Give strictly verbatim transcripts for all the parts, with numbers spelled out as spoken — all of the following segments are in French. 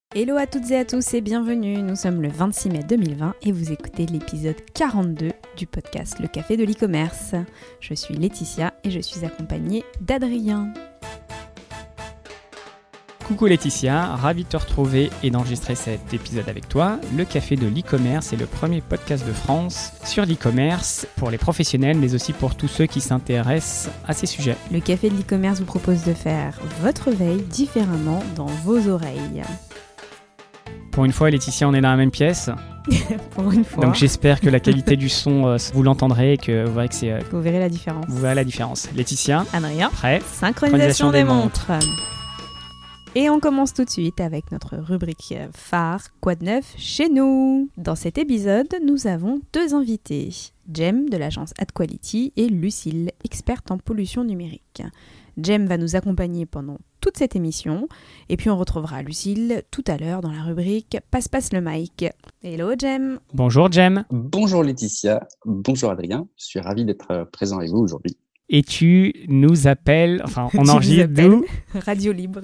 Hello à toutes et à tous et bienvenue, nous sommes le vingt-six mai deux mille vingt et vous écoutez l'épisode quarante-deux du podcast Le Café de l'e-commerce. Je suis Laetitia et je suis accompagnée d'Adrien. Coucou Laetitia, ravi de te retrouver et d'enregistrer cet épisode avec toi. Le Café de l'e-commerce est le premier podcast de France sur l'e-commerce pour les professionnels mais aussi pour tous ceux qui s'intéressent à ces sujets. Le Café de l'e-commerce vous propose de faire votre veille différemment dans vos oreilles. Pour une fois Laetitia, on est dans la même pièce. Pour une fois. Donc j'espère que la qualité du son, euh, vous l'entendrez et que vous verrez que c'est... Euh, vous verrez la différence. Vous verrez la différence. Laetitia, Adrien, prêt ? Synchronisation des montres. Et on commence tout de suite avec notre rubrique phare, quoi de neuf chez nous. Dans cet épisode, nous avons deux invités, Jem de l'agence AdQuality et Lucille, experte en pollution numérique. Jem va nous accompagner pendant toute cette émission et puis on retrouvera Lucille tout à l'heure dans la rubrique Passe Passe le mic. Hello Jem. Bonjour Jem. Bonjour Laetitia, bonjour Adrien, je suis ravi d'être présent avec vous aujourd'hui. Et tu nous appelles, enfin on enregistre d'où ? Radio Libre.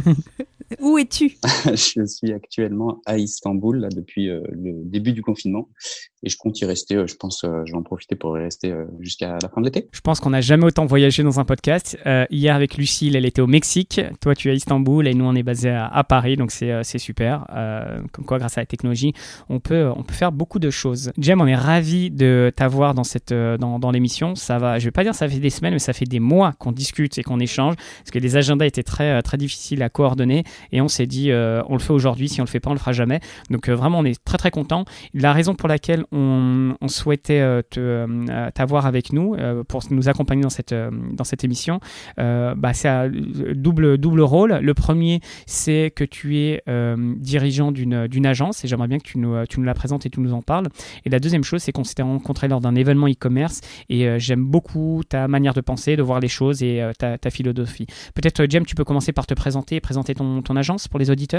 Où es-tu ? Je suis actuellement à Istanbul là, depuis euh, le début du confinement et je compte y rester, euh, je pense, euh, je vais en profiter pour y rester euh, jusqu'à la fin de l'été. Je pense qu'on n'a jamais autant voyagé dans un podcast. Euh, hier avec Lucille, elle était au Mexique, toi tu es à Istanbul et nous on est basé à, à Paris, donc c'est, euh, c'est super. Euh, comme quoi grâce à la technologie, on peut, on peut faire beaucoup de choses. Jem, on est ravis de t'avoir dans, cette, dans, dans l'émission. Ça va, je ne vais pas dire ça fait des semaines, mais ça fait des mois qu'on discute et qu'on échange parce que les agendas étaient très, très difficiles à coordonner. Et on s'est dit, euh, on le fait aujourd'hui, si on le fait pas, on le fera jamais. Donc euh, vraiment, on est très très content. La raison pour laquelle on, on souhaitait euh, te, euh, t'avoir avec nous, euh, pour nous accompagner dans cette, euh, dans cette émission, euh, bah, c'est un double, double rôle. Le premier, c'est que tu es euh, dirigeant d'une, d'une agence et j'aimerais bien que tu nous, tu nous la présentes et tu nous en parles. Et la deuxième chose, c'est qu'on s'était rencontrés lors d'un événement e-commerce et euh, j'aime beaucoup ta manière de penser, de voir les choses et euh, ta, ta philosophie. Peut-être, Jem, tu peux commencer par te présenter et présenter ton, ton agence pour les auditeurs ?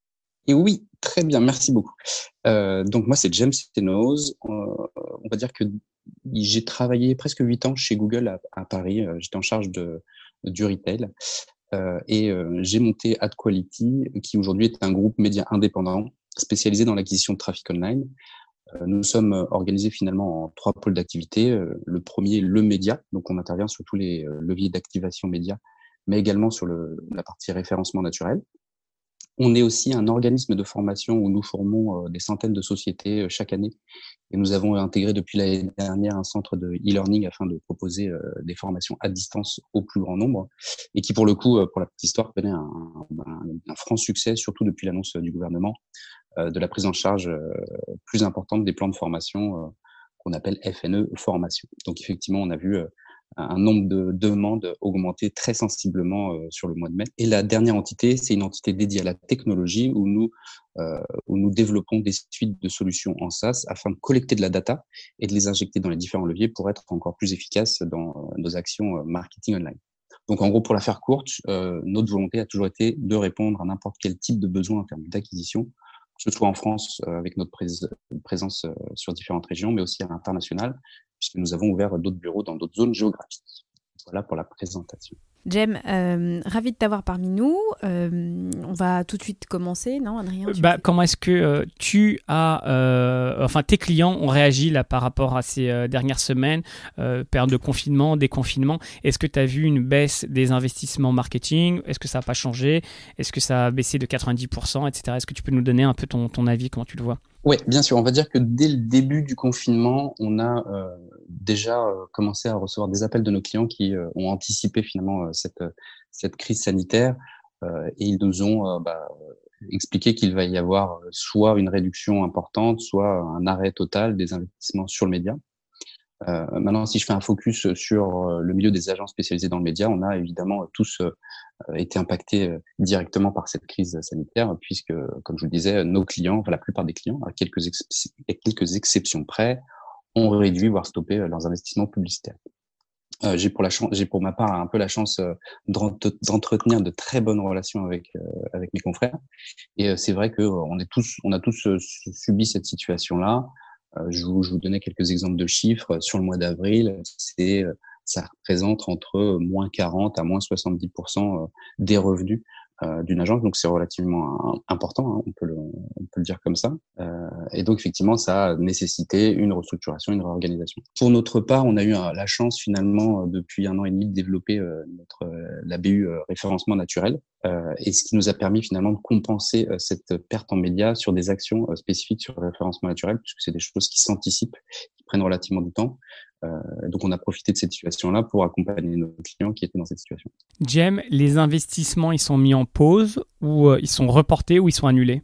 Et oui, très bien, merci beaucoup. Euh, donc moi, c'est Jem Stenoz. Euh, on va dire que j'ai travaillé presque huit ans chez Google à, à Paris. Euh, j'étais en charge de, du retail euh, et euh, j'ai monté AdQuality, qui aujourd'hui est un groupe média indépendant spécialisé dans l'acquisition de trafic online. Euh, nous sommes organisés finalement en trois pôles d'activité. Euh, le premier, le média, donc on intervient sur tous les euh, leviers d'activation média, mais également sur le, la partie référencement naturel. On est aussi un organisme de formation où nous formons euh, des centaines de sociétés euh, chaque année. Et nous avons intégré depuis l'année dernière un centre de e-learning afin de proposer euh, des formations à distance au plus grand nombre. Et qui, pour le coup, euh, pour la petite histoire, connaît un, un, un franc succès, surtout depuis l'annonce du gouvernement, euh, de la prise en charge euh, plus importante des plans de formation euh, qu'on appelle F N E formation. Donc effectivement, on a vu euh, un nombre de demandes augmenter très sensiblement euh, sur le mois de mai. Et la dernière entité, c'est une entité dédiée à la technologie où nous, euh, où nous développons des suites de solutions en SaaS afin de collecter de la data et de les injecter dans les différents leviers pour être encore plus efficaces dans euh, nos actions euh, marketing online. Donc en gros, pour la faire courte, euh, notre volonté a toujours été de répondre à n'importe quel type de besoin en termes d'acquisition, que ce soit en France euh, avec notre prés- présence euh, sur différentes régions, mais aussi à l'international, puisque nous avons ouvert d'autres bureaux dans d'autres zones géographiques. Voilà pour la présentation. Jem, euh, ravi de t'avoir parmi nous. Euh, on va tout de suite commencer, non, Adrien ? Bah, comment est-ce que euh, tu as, euh, enfin, tes clients ont réagi là par rapport à ces euh, dernières semaines, euh, période de confinement, déconfinement ? Est-ce que tu as vu une baisse des investissements marketing ? Est-ce que ça n'a pas changé ? Est-ce que ça a baissé de quatre-vingt-dix pour cent, et cetera. Est-ce que tu peux nous donner un peu ton, ton avis, comment tu le vois ? Oui, bien sûr. On va dire que dès le début du confinement, on a euh, déjà euh, commencé à recevoir des appels de nos clients qui euh, ont anticipé finalement euh, cette cette crise sanitaire euh, et ils nous ont euh, bah, expliqué qu'il va y avoir soit une réduction importante, soit un arrêt total des investissements sur le média. Euh, maintenant, si je fais un focus sur euh, le milieu des agences spécialisées dans le média, on a évidemment tous euh, été impactés euh, directement par cette crise sanitaire, puisque, comme je vous le disais, nos clients, enfin, la plupart des clients, à quelques, ex- à quelques exceptions près, ont réduit, voire stoppé euh, leurs investissements publicitaires. Euh, j'ai pour la chance, j'ai pour ma part un peu la chance euh, d'entretenir de très bonnes relations avec euh, avec mes confrères, et euh, c'est vrai que euh, on est tous, on a tous euh, subi cette situation-là. Euh, je, vous, je vous donnais quelques exemples de chiffres. Sur le mois d'avril, c'est, ça représente entre moins quarante à moins soixante-dix pour cent des revenus euh, d'une agence, donc c'est relativement important, hein, on peut le, on peut le dire comme ça. Euh, et donc effectivement, ça a nécessité une restructuration, une réorganisation. Pour notre part, on a eu un, la chance finalement depuis un an et demi de développer euh, notre euh, la B U euh, référencement naturel, euh, et ce qui nous a permis finalement de compenser euh, cette perte en médias sur des actions euh, spécifiques sur le référencement naturel, puisque c'est des choses qui s'anticipent, qui prennent relativement du temps. Euh, donc on a profité de cette situation-là pour accompagner nos clients qui étaient dans cette situation. Jem, les investissements, ils sont mis en pause ou euh, ils sont reportés ou ils sont annulés?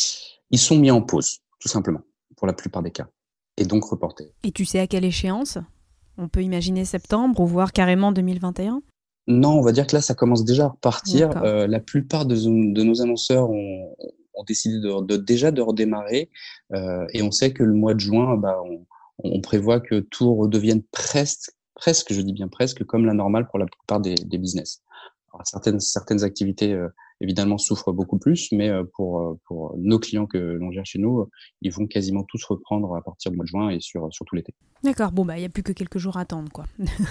Ils sont mis en pause, tout simplement, pour la plupart des cas, et donc reportés. Et tu sais à quelle échéance? On peut imaginer septembre ou voire carrément deux mille vingt et un? Non, on va dire que là, ça commence déjà à repartir. Euh, la plupart de, de nos annonceurs ont, ont décidé de, de déjà de redémarrer, euh, et on sait que le mois de juin, bah, on, on prévoit que tout redevienne presque, presque, je dis bien presque, comme la normale pour la plupart des, des business. Alors, certaines, certaines activités, euh, évidemment, souffrent beaucoup plus, mais euh, pour, pour nos clients que l'on gère chez nous, ils vont quasiment tous reprendre à partir du mois de juin et sur, sur tout l'été. D'accord, bon, bah, il n'y a plus que quelques jours à attendre, quoi.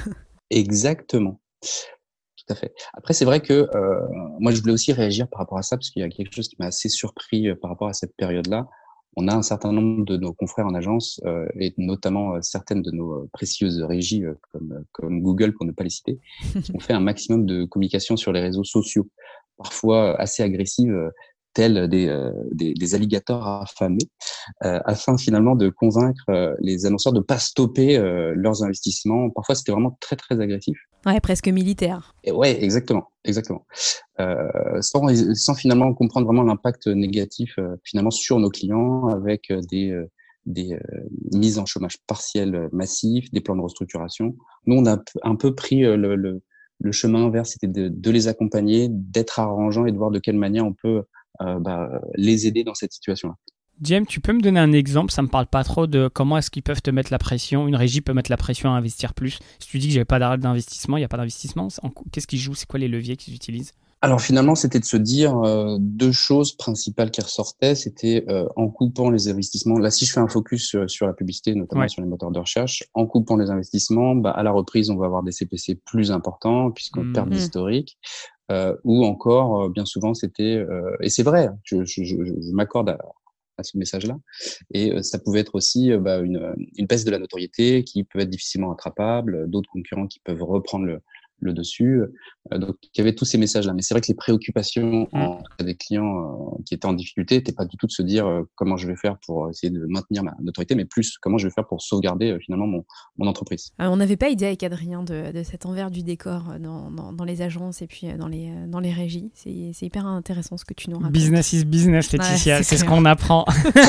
Exactement. Tout à fait. Après, c'est vrai que euh, moi, je voulais aussi réagir par rapport à ça, parce qu'il y a quelque chose qui m'a assez surpris euh, par rapport à cette période-là. On a un certain nombre de nos confrères en agence, euh, et notamment euh, certaines de nos euh, précieuses régies, euh, comme, comme Google, pour ne pas les citer, qui ont fait un maximum de communication sur les réseaux sociaux, parfois assez agressives, euh, tels des, euh, des, des alligators affamés, euh, afin finalement de convaincre euh, les annonceurs de pas stopper euh, leurs investissements. Parfois, c'était vraiment très, très agressif. Ouais, presque militaire. Et ouais, exactement, exactement. Euh, sans, sans finalement comprendre vraiment l'impact négatif euh, finalement sur nos clients, avec euh, des, euh, des euh, mises en chômage partiel massifs, des plans de restructuration. Nous, on a un peu pris euh, le, le, le chemin inverse, c'était de, de les accompagner, d'être arrangeant et de voir de quelle manière on peut euh, bah, les aider dans cette situation-là. Jem, tu peux me donner un exemple? Ça me parle pas trop de comment est-ce qu'ils peuvent te mettre la pression. Une régie peut mettre la pression à investir plus. Si tu dis que j'avais pas d'arrêt d'investissement, il n'y a pas d'investissement. Qu'est-ce qu'ils jouent? C'est quoi les leviers qu'ils utilisent? Alors finalement, c'était de se dire euh, deux choses principales qui ressortaient. C'était euh, en coupant les investissements. Là, si je fais un focus sur, sur la publicité, notamment ouais. sur les moteurs de recherche, en coupant les investissements, bah, à la reprise, on va avoir des C P C plus importants puisqu'on mmh. perd d'historique. Euh, ou encore, euh, bien souvent, c'était euh, et c'est vrai. Je, je, je, je m'accorde à à ce message-là. Et euh, ça pouvait être aussi euh, bah, une, une baisse de la notoriété qui peut être difficilement attrapable, d'autres concurrents qui peuvent reprendre le, le dessus. Euh, donc, il y avait tous ces messages-là. Mais c'est vrai que les préoccupations mmh. en des clients euh, qui étaient en difficulté n'étaient pas du tout de se dire euh, comment je vais faire pour essayer de maintenir ma notoriété, mais plus comment je vais faire pour sauvegarder euh, finalement mon, mon entreprise. Euh, on n'avait pas idée avec Adrien de, de cet envers du décor dans, dans, dans les agences et puis dans les, dans les régies. C'est, c'est hyper intéressant ce que tu nous racontes. Business is business, Laetitia. Ouais, c'est c'est ce qu'on apprend.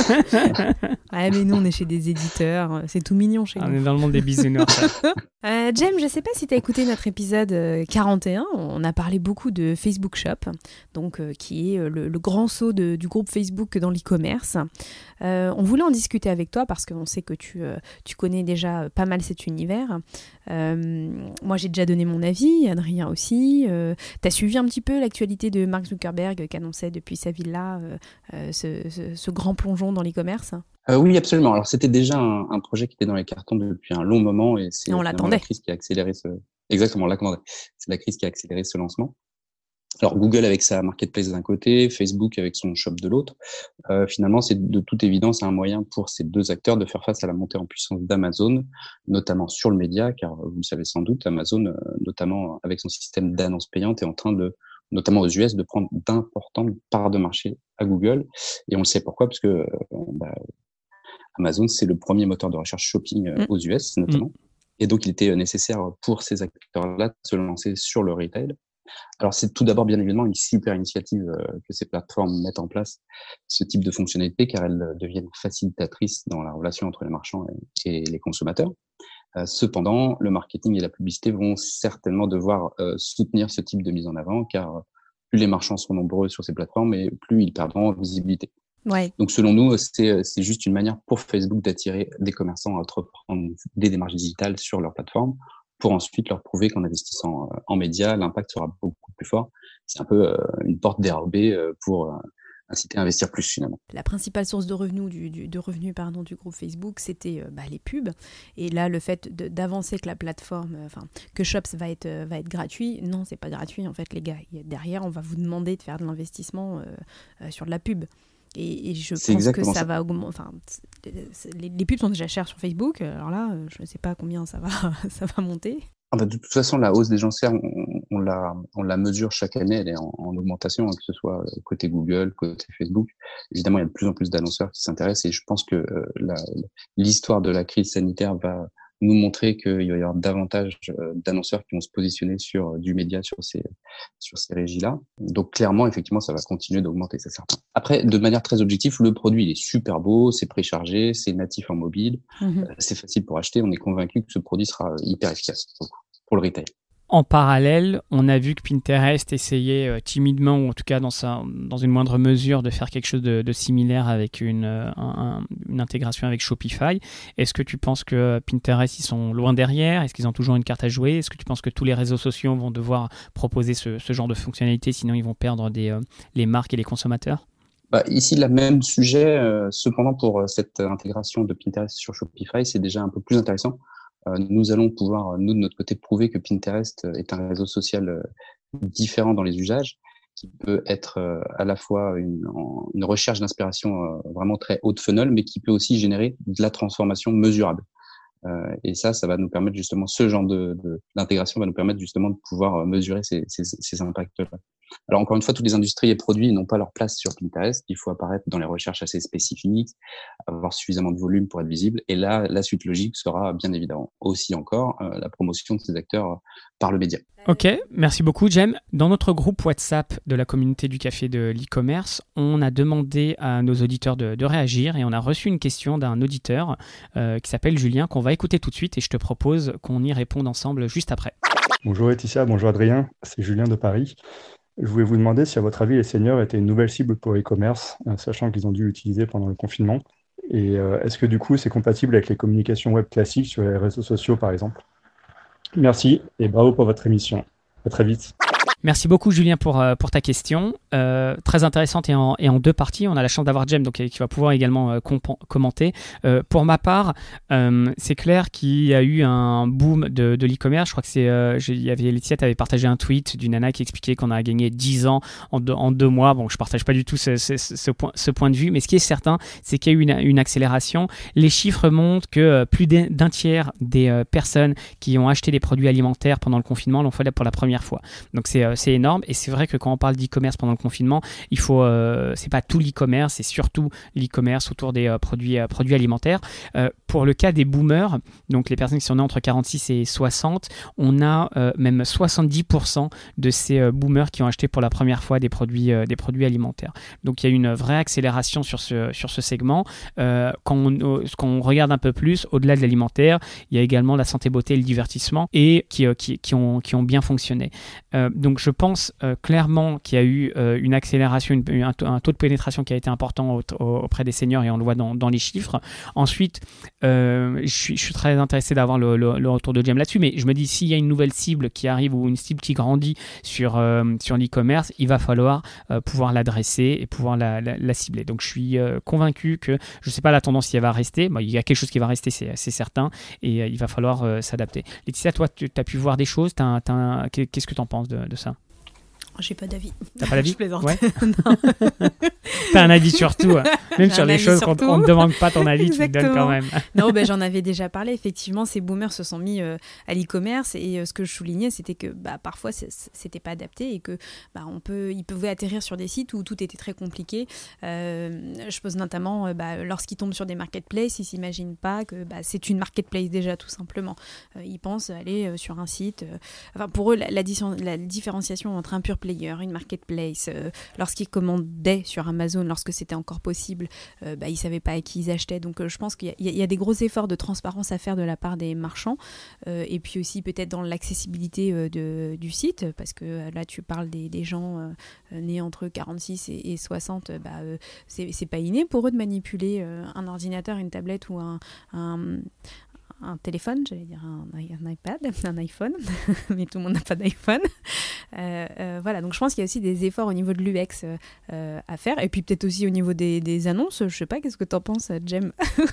Ouais, mais nous, on est chez des éditeurs. C'est tout mignon chez on nous. On est dans le monde des bisounours. euh, Jem, je ne sais pas si tu as écouté notre épisode quarante et un. On a parlé beaucoup de Facebook Shop, donc, euh, qui est le, le grand saut de, du groupe Facebook dans l'e-commerce. Euh, on voulait en discuter avec toi parce qu'on sait que tu, euh, tu connais déjà pas mal cet univers. Euh, moi, j'ai déjà donné mon avis, Adrien aussi. Euh, tu as suivi un petit peu l'actualité de Mark Zuckerberg qui annonçait depuis sa villa euh, euh, ce, ce, ce grand plongeon dans l'e-commerce. Euh, oui, absolument. Alors, c'était déjà un, un projet qui était dans les cartons depuis un long moment et c'est et on l'attendait. La crise qui a accéléré ce... Exactement, on l'attendait. C'est la crise qui a accéléré ce lancement. Alors, Google avec sa marketplace d'un côté, Facebook avec son shop de l'autre. Euh, finalement, c'est de toute évidence un moyen pour ces deux acteurs de faire face à la montée en puissance d'Amazon, notamment sur le média, car vous le savez sans doute, Amazon, euh, notamment avec son système d'annonces payantes, est en train de, notamment aux U S, de prendre d'importantes parts de marché à Google. Et on le sait pourquoi, parce que euh, bah, Amazon, c'est le premier moteur de recherche shopping euh, aux U S, notamment. Mmh. Et donc, il était nécessaire pour ces acteurs-là de se lancer sur le retail. Alors, c'est tout d'abord, bien évidemment, une super initiative euh, que ces plateformes mettent en place ce type de fonctionnalité, car elles deviennent facilitatrices dans la relation entre les marchands et, et les consommateurs. Euh, cependant, le marketing et la publicité vont certainement devoir euh, soutenir ce type de mise en avant, car plus les marchands sont nombreux sur ces plateformes, et plus ils perdront en visibilité. Ouais. Donc, selon nous, c'est, c'est juste une manière pour Facebook d'attirer des commerçants à entreprendre des démarches digitales sur leur plateforme, pour ensuite leur prouver qu'en investissant en médias, l'impact sera beaucoup plus fort. C'est un peu euh, une porte dérobée euh, pour, euh, inciter à investir plus finalement. La principale source de revenus du, du, de revenus, pardon, du groupe Facebook, c'était euh, bah, les pubs. Et là, le fait de, d'avancer que la plateforme, enfin euh, que Shops va être, euh, va être gratuit, non, c'est pas gratuit en fait, les gars. Derrière, on va vous demander de faire de l'investissement euh, euh, sur de la pub. Et, et je c'est pense que ça, ça. va augmenter. Enfin, les, les pubs sont déjà chères sur Facebook. Alors là, euh, je ne sais pas combien ça va, ça va monter. Ah bah de toute façon, la hausse des enchères, on, on, la, on la mesure chaque année, elle est en, en augmentation, hein, que ce soit côté Google, côté Facebook. Évidemment, il y a de plus en plus d'annonceurs qui s'intéressent et je pense que euh, la, l'histoire de la crise sanitaire va nous montrer qu'il va y avoir davantage euh, d'annonceurs qui vont se positionner sur euh, du média sur ces sur ces régies-là. Donc clairement, effectivement, ça va continuer d'augmenter, c'est certain. Après, de manière très objective, le produit il est super beau, c'est préchargé, c'est natif en mobile, mmh. euh, c'est facile pour acheter. On est convaincu que ce produit sera hyper efficace pour le retail. En parallèle, on a vu que Pinterest essayait euh, timidement, ou en tout cas dans, sa, dans une moindre mesure, de faire quelque chose de, de similaire avec une, euh, un, une intégration avec Shopify. Est-ce que tu penses que Pinterest, ils sont loin derrière ? Est-ce qu'ils ont toujours une carte à jouer ? Est-ce que tu penses que tous les réseaux sociaux vont devoir proposer ce, ce genre de fonctionnalité, sinon ils vont perdre des, euh, les marques et les consommateurs ? Bah, ici, le même sujet. Euh, cependant, pour euh, cette intégration de Pinterest sur Shopify, c'est déjà un peu plus intéressant. Nous allons pouvoir, nous, de notre côté, prouver que Pinterest est un réseau social différent dans les usages, qui peut être à la fois une, une recherche d'inspiration vraiment très haut de funnel, mais qui peut aussi générer de la transformation mesurable. Et ça, ça va nous permettre justement, ce genre de, de, d'intégration va nous permettre justement de pouvoir mesurer ces, ces, ces impacts-là. Alors encore une fois, toutes les industries et produits n'ont pas leur place sur Pinterest. Il faut apparaître dans les recherches assez spécifiques, avoir suffisamment de volume pour être visible. Et là, la suite logique sera bien évidemment aussi encore euh, la promotion de ces acteurs euh, par le média. Ok, merci beaucoup Jem. Dans notre groupe WhatsApp de la communauté du café de l'e-commerce, on a demandé à nos auditeurs de, de réagir et on a reçu une question d'un auditeur euh, qui s'appelle Julien, qu'on va écouter tout de suite et je te propose qu'on y réponde ensemble juste après. Bonjour Laetitia, bonjour Adrien, c'est Julien de Paris. Je voulais vous demander si, à votre avis, les seniors étaient une nouvelle cible pour l'e-commerce, euh, sachant qu'ils ont dû l'utiliser pendant le confinement. Et euh, est-ce que, du coup, c'est compatible avec les communications web classiques sur les réseaux sociaux, par exemple ? Merci et bravo pour votre émission. À très vite. Merci beaucoup Julien pour, euh, pour ta question, euh, très intéressante et en, et en deux parties. On a la chance d'avoir Jem donc, qui va pouvoir également euh, comp- commenter. Euh, pour ma part, euh, c'est clair qu'il y a eu un boom de, de l'e-commerce. Je crois que c'est, euh, il y avait Laetitia, tu avais partagé un tweet d'une nana qui expliquait qu'on a gagné dix ans en deux, en deux mois. Bon, je ne partage pas du tout ce, ce, ce, point, ce point de vue, mais ce qui est certain, c'est qu'il y a eu une, une accélération. Les chiffres montrent que euh, plus d'un tiers des euh, personnes qui ont acheté des produits alimentaires pendant le confinement l'ont fait pour la première fois. Donc c'est c'est énorme et c'est vrai que quand on parle d'e-commerce pendant le confinement, il faut, euh, c'est pas tout l'e-commerce, c'est surtout l'e-commerce autour des euh, produits, euh, produits alimentaires. Euh, pour le cas des boomers, donc les personnes qui sont nées entre quarante-six et soixante, on a euh, même soixante-dix pour cent de ces euh, boomers qui ont acheté pour la première fois des produits, euh, des produits alimentaires. Donc il y a une vraie accélération sur ce, sur ce segment. Euh, quand, on, quand on regarde un peu plus, au-delà de l'alimentaire, il y a également la santé, beauté et le divertissement et qui, euh, qui, qui, ont, qui ont bien fonctionné. Euh, donc je pense euh, clairement qu'il y a eu euh, une accélération, une, un, un taux de pénétration qui a été important au, au, auprès des seniors et on le voit dans, dans les chiffres. Ensuite, euh, je, suis, je suis très intéressé d'avoir le, le, le retour de Jem là-dessus, mais je me dis s'il y a une nouvelle cible qui arrive ou une cible qui grandit sur, euh, sur l'e-commerce, il va falloir euh, pouvoir l'adresser et pouvoir la, la, la cibler. Donc je suis euh, convaincu que, je ne sais pas la tendance qui va rester, bon, il y a quelque chose qui va rester, c'est, c'est certain, et euh, il va falloir euh, s'adapter. Laetitia, toi, tu as pu voir des choses, t'as, t'as un, qu'est-ce que tu en penses de, de ça ? J'ai pas d'avis. T'as pas d'avis ? Je plaisante. Ouais. T'as un avis sur tout, même J'ai sur les choses qu'on ne te demande pas ton avis, tu le donnes quand même. Non, ben, j'en avais déjà parlé. Effectivement, ces boomers se sont mis euh, à l'e-commerce et euh, ce que je soulignais, c'était que bah, parfois, c'est, c'était pas adapté et que bah, on peut, ils pouvaient atterrir sur des sites où tout était très compliqué. Euh, je pose notamment, euh, bah, lorsqu'ils tombent sur des marketplaces, ils s'imaginent pas que bah, c'est une marketplace déjà, tout simplement. Euh, ils pensent aller euh, sur un site. Euh, enfin, pour eux, la, la, la différenciation entre un pure player, une marketplace, euh, lorsqu'ils commandaient sur Amazon, lorsque c'était encore possible, euh, bah, ils ne savaient pas à qui ils achetaient. Donc euh, je pense qu'il y a, il y a des gros efforts de transparence à faire de la part des marchands euh, et puis aussi peut-être dans l'accessibilité euh, de, du site, parce que euh, là tu parles des, des gens euh, nés entre quarante-six et, et soixante, bah, euh, c'est, c'est pas inné pour eux de manipuler euh, un ordinateur, une tablette ou un... un un téléphone, j'allais dire un, un iPad, un iPhone, mais tout le monde n'a pas d'iPhone. Euh, euh, voilà, donc je pense qu'il y a aussi des efforts au niveau de l'U X euh, à faire, et puis peut-être aussi au niveau des, des annonces. Je sais pas, qu'est-ce que t'en penses, Jem?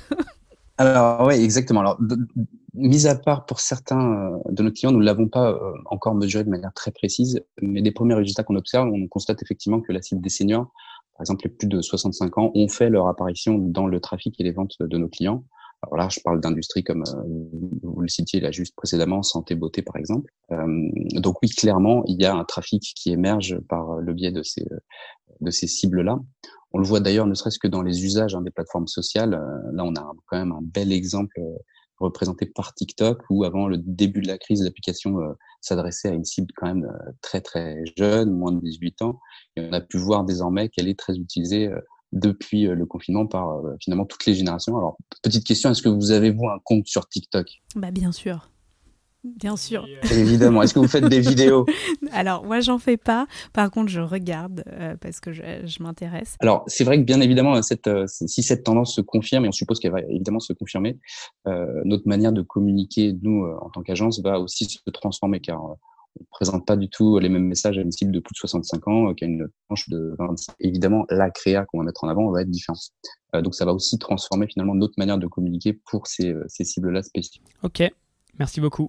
Alors oui, exactement. Alors, de, de, mis à part pour certains euh, de nos clients, nous ne l'avons pas euh, encore mesuré de manière très précise, mais des premiers résultats qu'on observe, on constate effectivement que la cible des seniors, par exemple les plus de soixante-cinq ans, ont fait leur apparition dans le trafic et les ventes de nos clients. Alors là, je parle d'industries comme euh, vous le citiez là juste précédemment, santé, beauté par exemple. Euh, donc oui, clairement, il y a un trafic qui émerge par le biais de ces de ces cibles-là. On le voit d'ailleurs, ne serait-ce que dans les usages hein, des plateformes sociales. Euh, là, on a un, quand même un bel exemple euh, représenté par TikTok, où avant le début de la crise, l'application euh, s'adressait à une cible quand même euh, très très jeune, moins de dix-huit ans. Et on a pu voir désormais qu'elle est très utilisée euh, depuis euh, le confinement par euh, finalement toutes les générations. Alors, petite question, est-ce que vous avez, vous, un compte sur TikTok? Bah, bien sûr. Bien sûr. Évidemment. Est-ce que vous faites des vidéos? Alors, moi, j'en fais pas. Par contre, je regarde euh, parce que je, je m'intéresse. Alors, c'est vrai que bien évidemment, cette, euh, si cette tendance se confirme, et on suppose qu'elle va évidemment se confirmer, euh, notre manière de communiquer, nous, euh, en tant qu'agence, va aussi se transformer, car euh, on ne présente pas du tout les mêmes messages à une cible de plus de soixante-cinq ans euh, qu'à une tranche de vingt-cinq. Évidemment, la créa qu'on va mettre en avant va être différente. Euh, donc, ça va aussi transformer finalement notre manière de communiquer pour ces, euh, ces cibles-là spécifiques. Ok, merci beaucoup.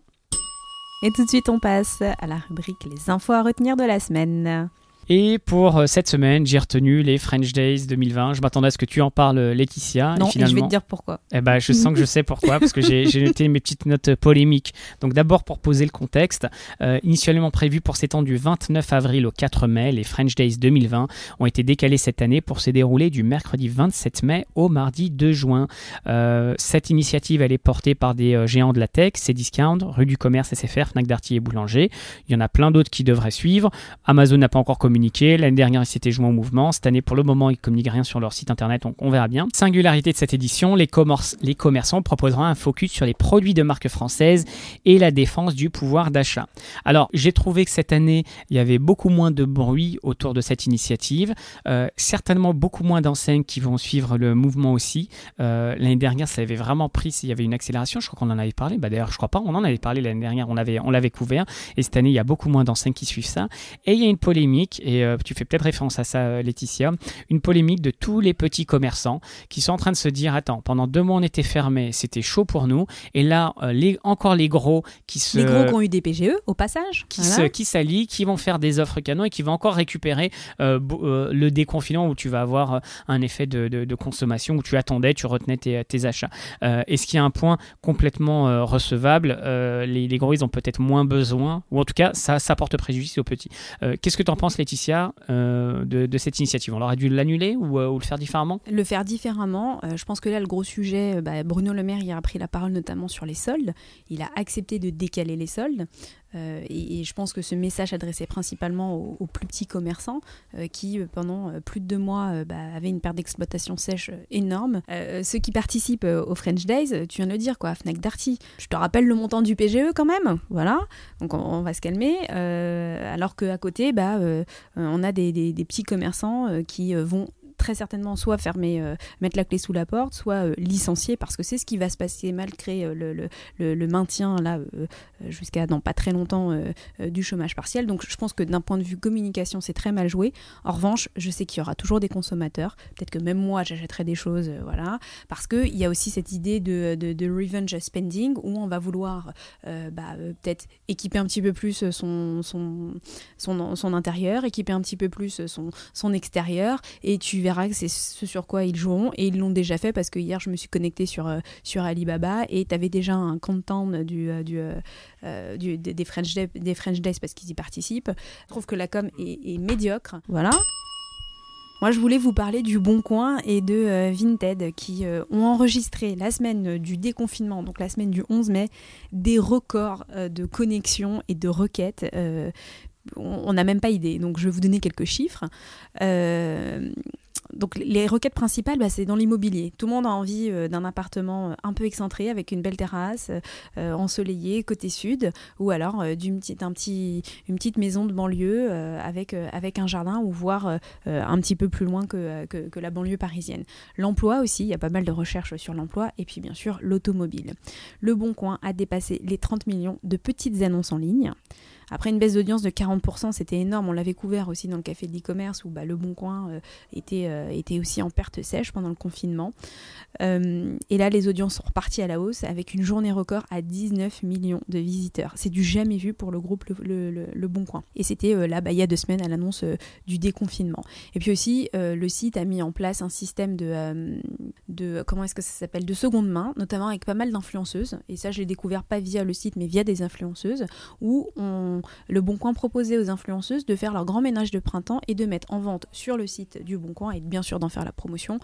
Et tout de suite, on passe à la rubrique Les infos à retenir de la semaine. Et pour cette semaine, j'ai retenu les French Days deux mille vingt. Je m'attendais à ce que tu en parles, Laetitia. Non, et, finalement, et je vais te dire pourquoi. Eh ben, je sens que je sais pourquoi, parce que j'ai, j'ai noté mes petites notes polémiques. Donc d'abord, pour poser le contexte, euh, initialement prévus pour s'étendre du vingt-neuf avril au quatre mai, les French Days deux mille vingt ont été décalés cette année pour se dérouler du mercredi vingt-sept mai au mardi deux juin. Euh, cette initiative, elle est portée par des euh, géants de la tech, Cdiscount, Rue du Commerce, S F R, Fnac Darty et Boulanger. Il y en a plein d'autres qui devraient suivre. Amazon n'a pas encore communiqué. L'année dernière, ils s'étaient joints au mouvement. Cette année, pour le moment, ils ne communiquent rien sur leur site internet, donc on verra bien. Singularité de cette édition, les, commerce, les commerçants proposeront un focus sur les produits de marque française et la défense du pouvoir d'achat. Alors, j'ai trouvé que cette année, il y avait beaucoup moins de bruit autour de cette initiative. Euh, certainement beaucoup moins d'enseignes qui vont suivre le mouvement aussi. Euh, l'année dernière, ça avait vraiment pris, il y avait une accélération. Je crois qu'on en avait parlé. Bah, d'ailleurs, je crois pas, on en avait parlé l'année dernière. On l'avait, on l'avait couvert. Et cette année, il y a beaucoup moins d'enseignes qui suivent ça. Et il y a une polémique, et euh, tu fais peut-être référence à ça, Laetitia, une polémique de tous les petits commerçants qui sont en train de se dire, attends, pendant deux mois on était fermés, c'était chaud pour nous, et là, euh, les, encore les gros qui se... Les gros qui ont eu des P G E, au passage. Qui, voilà. se, qui s'allient, qui vont faire des offres canons et qui vont encore récupérer euh, euh, le déconfinement où tu vas avoir un effet de, de, de consommation, où tu attendais, tu retenais tes, tes achats. Euh, est-ce qu'il y a un point complètement euh, recevable? euh, les, les gros, ils ont peut-être moins besoin, ou en tout cas, ça, ça porte préjudice aux petits. Euh, qu'est-ce que tu en penses, Laetitia, euh, de, de cette initiative? On aurait dû l'annuler ou, euh, ou le faire différemment? Le faire différemment. Euh, je pense que là, le gros sujet, bah, Bruno Le Maire y a pris la parole notamment sur les soldes. Il a accepté de décaler les soldes. Euh, et, et je pense que ce message s'adressait principalement aux, aux plus petits commerçants euh, qui, pendant euh, plus de deux mois, euh, bah, avaient une perte d'exploitation sèche euh, énorme. Euh, ceux qui participent euh, aux French Days, tu viens de le dire, quoi, Fnac Darty. Je te rappelle le montant du P G E quand même. Voilà. Donc on, on va se calmer. Euh, alors qu'à côté, bah, euh, on a des, des, des petits commerçants euh, qui euh, vont très certainement soit fermer, euh, mettre la clé sous la porte, soit euh, licencier, parce que c'est ce qui va se passer malgré euh, le, le, le, le maintien là euh, jusqu'à dans pas très longtemps euh, euh, du chômage partiel. Donc je pense que d'un point de vue communication, c'est très mal joué. En revanche, je sais qu'il y aura toujours des consommateurs. Peut-être que même moi, j'achèterai des choses, euh, voilà, parce que il y a aussi cette idée de, de, de revenge spending où on va vouloir euh, bah, euh, peut-être équiper un petit peu plus son son son, son intérieur, équiper un petit peu plus son son extérieur, et tu verras que c'est ce sur quoi ils joueront, et ils l'ont déjà fait parce que hier je me suis connectée sur, euh, sur Alibaba et tu avais déjà un countdown du, euh, du, euh, du, des, French Day, des French Days parce qu'ils y participent. Je trouve que la com est, est médiocre. Voilà. Moi, je voulais vous parler du Bon Coin et de euh, Vinted qui euh, ont enregistré la semaine du déconfinement, donc la semaine du onze mai, des records euh, de connexions et de requêtes. Euh, on n'a même pas idée, donc je vais vous donner quelques chiffres. Euh, donc les requêtes principales, bah, c'est dans l'immobilier. Tout le monde a envie euh, d'un appartement un peu excentré avec une belle terrasse, euh, ensoleillée, côté sud, ou alors euh, d'une petite, un petit, une petite maison de banlieue euh, avec, euh, avec un jardin, ou voire euh, un petit peu plus loin que, que, que la banlieue parisienne. L'emploi aussi, il y a pas mal de recherches sur l'emploi, et puis bien sûr l'automobile. Le Bon Coin a dépassé les trente millions de petites annonces en ligne. Après une baisse d'audience de quarante pour cent, c'était énorme. On l'avait couvert aussi dans le café de l'e-commerce où bah, Le Bon Coin euh, était, euh, était aussi en perte sèche pendant le confinement. Euh, et là, les audiences sont reparties à la hausse avec une journée record à dix-neuf millions de visiteurs. C'est du jamais vu pour le groupe Le, le, le, le Bon Coin. Et c'était euh, là, bah, il y a deux semaines à l'annonce euh, du déconfinement. Et puis aussi, euh, le site a mis en place un système de, euh, de comment est-ce que ça s'appelle, de seconde main, notamment avec pas mal d'influenceuses. Et ça, je l'ai découvert pas via le site, mais via des influenceuses, où on, Le Bon Coin proposait aux influenceuses de faire leur grand ménage de printemps et de mettre en vente sur le site du Bon Coin et bien sûr d'en faire la promotion,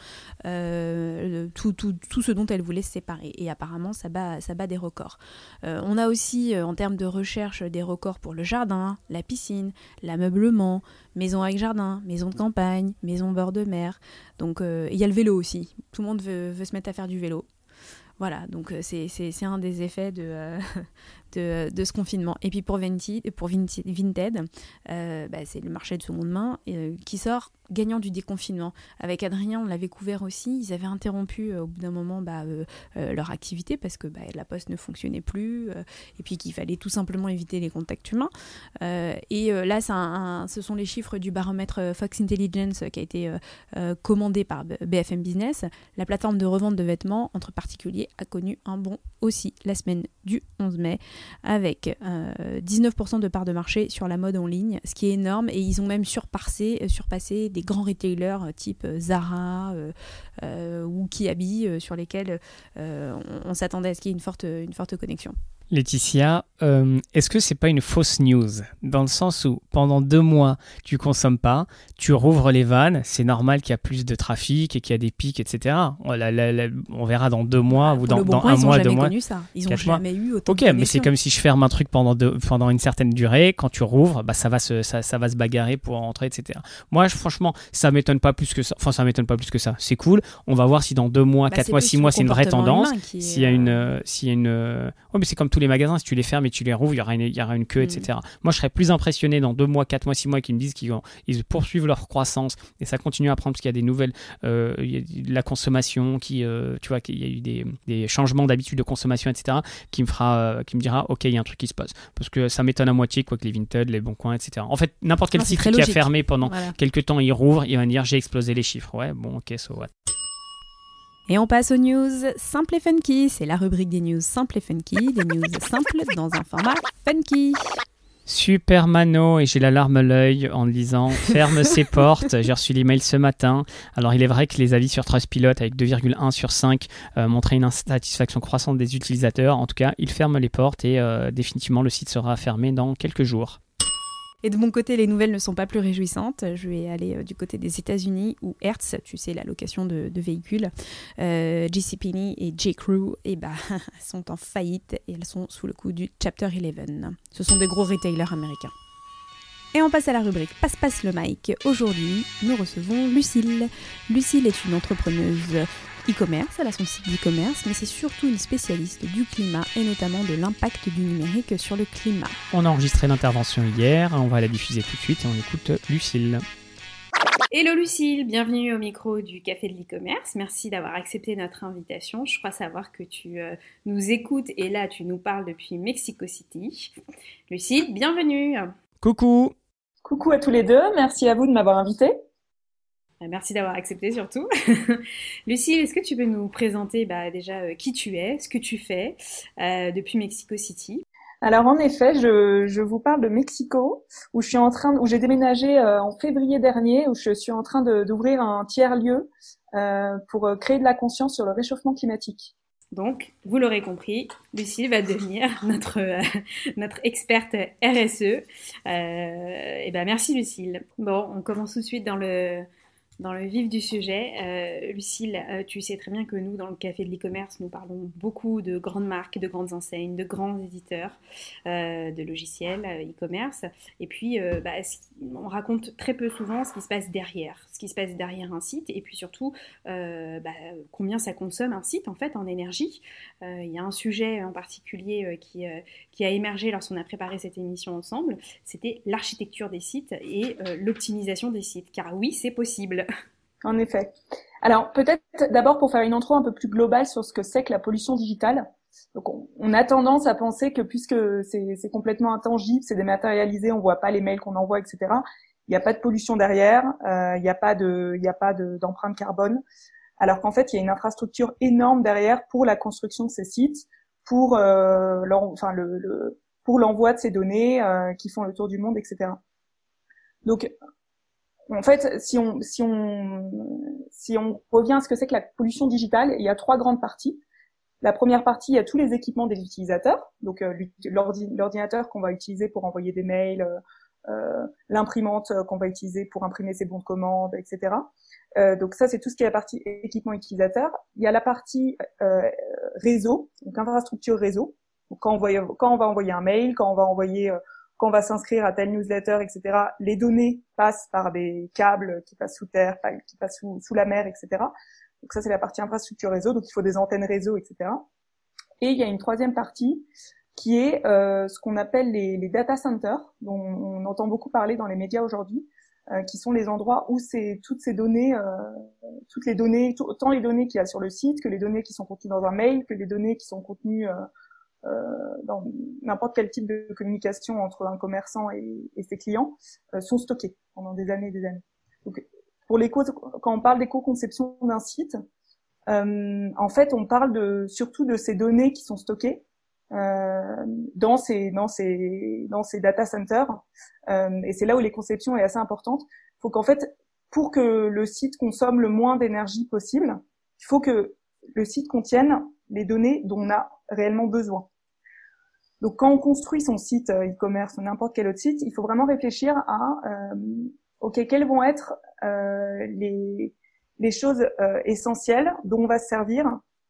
euh, tout, tout, tout ce dont elles voulaient se séparer. Et apparemment, ça bat, ça bat des records. Euh, on a aussi, euh, en termes de recherche, des records pour le jardin, la piscine, l'ameublement, maison avec jardin, maison de campagne, maison bord de mer. Donc, il euh, y a le vélo aussi. Tout le monde veut, veut se mettre à faire du vélo. Voilà, donc c'est, c'est, c'est un des effets de, euh, de, de ce confinement. Et puis pour Vinted, pour Vinted, Vinted euh, bah, c'est le marché de seconde main euh, qui sort gagnant du déconfinement. Avec Adrien, on l'avait couvert aussi. Ils avaient interrompu euh, au bout d'un moment bah, euh, euh, leur activité parce que bah, la poste ne fonctionnait plus euh, et puis qu'il fallait tout simplement éviter les contacts humains. Euh, et euh, là, c'est un, un, ce sont les chiffres du baromètre Fox Intelligence qui a été euh, euh, commandé par B F M Business. La plateforme de revente de vêtements entre particuliers a connu un bond aussi la semaine du onze mai avec euh, dix-neuf pour cent de part de marché sur la mode en ligne, ce qui est énorme. Et ils ont même surpassé, euh, surpassé des grands retailers euh, type Zara euh, euh, ou Kiabi euh, sur lesquels euh, on, on s'attendait à ce qu'il y ait une forte, une forte connexion. Laetitia, euh, est-ce que c'est pas une fausse news dans le sens où pendant deux mois tu consommes pas, tu rouvres les vannes, c'est normal qu'il y a plus de trafic et qu'il y a des pics, et cetera. On, la, la, la, on verra dans deux mois Pour ou dans, le bon dans point, un ils mois, ont deux jamais mois. connu ça. Ils ont jamais mois. eu autant Ok, de mais c'est comme si je ferme un truc pendant de, pendant une certaine durée. Quand tu rouvres, bah ça va se ça, ça va se bagarrer pour rentrer, et cetera. Moi, je, franchement, ça m'étonne pas plus que ça. Enfin, ça m'étonne pas plus que ça. C'est cool. On va voir si dans deux mois, bah, quatre mois, six mois, c'est une vraie tendance. S'il y a une, euh... s'il y a une, ouais, mais c'est comme tous les magasins. Si tu les fermes et tu les rouvres, il y aura une, il y aura une queue, mm. et cetera. Moi, je serais plus impressionné dans deux mois, quatre mois, six mois qu'ils me disent qu'ils vont, ils poursuivent leur croissance et ça continue à prendre parce qu'il y a des nouvelles, euh, il y a de la consommation qui, euh, tu vois, qu'il y a eu des, des changements d'habitude de consommation, et cetera. Qui me fera, euh, qui me dira, ok, il y a un truc qui se passe. Parce que ça m'étonne à moitié quoi que les Vinted, les Bons Coins, et cetera. En fait, n'importe quel non, site qui logique. a fermé pendant voilà. quelques temps, il rouvre, il va me dire, j'ai explosé les chiffres. Ouais, bon, ok, so what. Et on passe aux news simples et funky. C'est la rubrique des news simples et funky, des news simples dans un format funky. Super Mano, et j'ai la larme à l'œil en lisant ferme ses portes. J'ai reçu l'email ce matin. Alors il est vrai que les avis sur Trustpilot avec deux virgule un sur cinq euh, montraient une insatisfaction croissante des utilisateurs. En tout cas, il ferme les portes et euh, définitivement le site sera fermé dans quelques jours. Et de mon côté, les nouvelles ne sont pas plus réjouissantes. Je vais aller euh, du côté des États-Unis où Hertz, tu sais, la location de, de véhicules, euh, JCPenney et J.Crew, eh ben, sont en faillite et elles sont sous le coup du Chapter onze. Ce sont des gros retailers américains. Et on passe à la rubrique Passe-Passe le mic. Aujourd'hui, nous recevons Lucille. Lucille est une entrepreneuse e-commerce, elle a son site d'e-commerce, mais c'est surtout une spécialiste du climat et notamment de l'impact du numérique sur le climat. On a enregistré l'intervention hier, on va la diffuser tout de suite et on écoute Lucille. Hello Lucille, bienvenue au micro du Café de l'e-commerce. Merci d'avoir accepté notre invitation. Je crois savoir que tu euh, nous écoutes et là tu nous parles depuis Mexico City. Lucille, bienvenue. Coucou. Coucou à tous les deux, merci à vous de m'avoir invité. Merci d'avoir accepté surtout. Lucille, est-ce que tu peux nous présenter bah, déjà euh, qui tu es, ce que tu fais euh, depuis Mexico City? Alors en effet, je, je vous parle de Mexico, où je suis en train, où j'ai déménagé euh, en février dernier, où je suis en train de, d'ouvrir un tiers-lieu euh, pour créer de la conscience sur le réchauffement climatique. Donc, vous l'aurez compris, Lucille va devenir notre euh, notre experte R S E. Euh, et ben merci Lucille. Bon, on commence tout de suite dans le Dans le vif du sujet, euh, Lucille, euh, tu sais très bien que nous, dans le Café de l'e-commerce, nous parlons beaucoup de grandes marques, de grandes enseignes, de grands éditeurs euh, de logiciels euh, e-commerce. Et puis, euh, bah, on raconte très peu souvent ce qui se passe derrière, ce qui se passe derrière un site, et puis surtout, euh, bah, combien ça consomme un site en fait en énergie. Euh, il y a un sujet en particulier euh, qui, euh, qui a émergé lorsqu'on a préparé cette émission ensemble, c'était l'architecture des sites et euh, l'optimisation des sites. Car oui, c'est possible. En effet. Alors peut-être d'abord pour faire une intro un peu plus globale sur ce que c'est que la pollution digitale. Donc on, on a tendance à penser que puisque c'est, c'est complètement intangible, c'est dématérialisé, on voit pas les mails qu'on envoie, et cetera. Il n'y a pas de pollution derrière, euh, il n'y a pas de, il n'y a pas de, d'empreinte carbone. Alors qu'en fait, il y a une infrastructure énorme derrière pour la construction de ces sites, pour euh, enfin le, le pour l'envoi de ces données euh, qui font le tour du monde, et cetera. Donc, en fait, si on si on si on revient à ce que c'est que la pollution digitale, il y a trois grandes parties. La première partie, il y a tous les équipements des utilisateurs, donc euh, l'ordi, l'ordinateur qu'on va utiliser pour envoyer des mails, euh, euh, l'imprimante qu'on va utiliser pour imprimer ses bons de commande, et cetera. Euh, donc ça, c'est tout ce qui est la partie équipement utilisateur. Il y a la partie euh, réseau, donc infrastructure réseau. Donc quand on, voit, quand on va envoyer un mail, quand on va envoyer, euh, quand on va s'inscrire à telle newsletter, et cetera. Les données passent par des câbles qui passent sous terre, qui passent sous, sous la mer, et cetera. Donc ça, c'est la partie infrastructure réseau. Donc il faut des antennes réseau, et cetera. Et il y a une troisième partie qui est euh, ce qu'on appelle les, les data centers, dont on entend beaucoup parler dans les médias aujourd'hui, euh, qui sont les endroits où c'est toutes ces données, euh, toutes les données, tout, autant les données qu'il y a sur le site, que les données qui sont contenues dans un mail, que les données qui sont contenues euh, euh, dans n'importe quel type de communication entre un commerçant et, et ses clients, euh, sont stockées pendant des années et des années. Donc, pour l'éco, quand on parle d'éco-conception d'un site, euh, en fait, on parle de, surtout de ces données qui sont stockées Euh, dans ces dans ces dans ces data centers, euh, et c'est là où les conceptions est assez importante. Il faut qu'en fait, pour que le site consomme le moins d'énergie possible, il faut que le site contienne les données dont on a réellement besoin. Donc quand on construit son site e-commerce ou n'importe quel autre site, il faut vraiment réfléchir à euh, ok, quelles vont être euh, les les choses euh, essentielles dont on va se servir,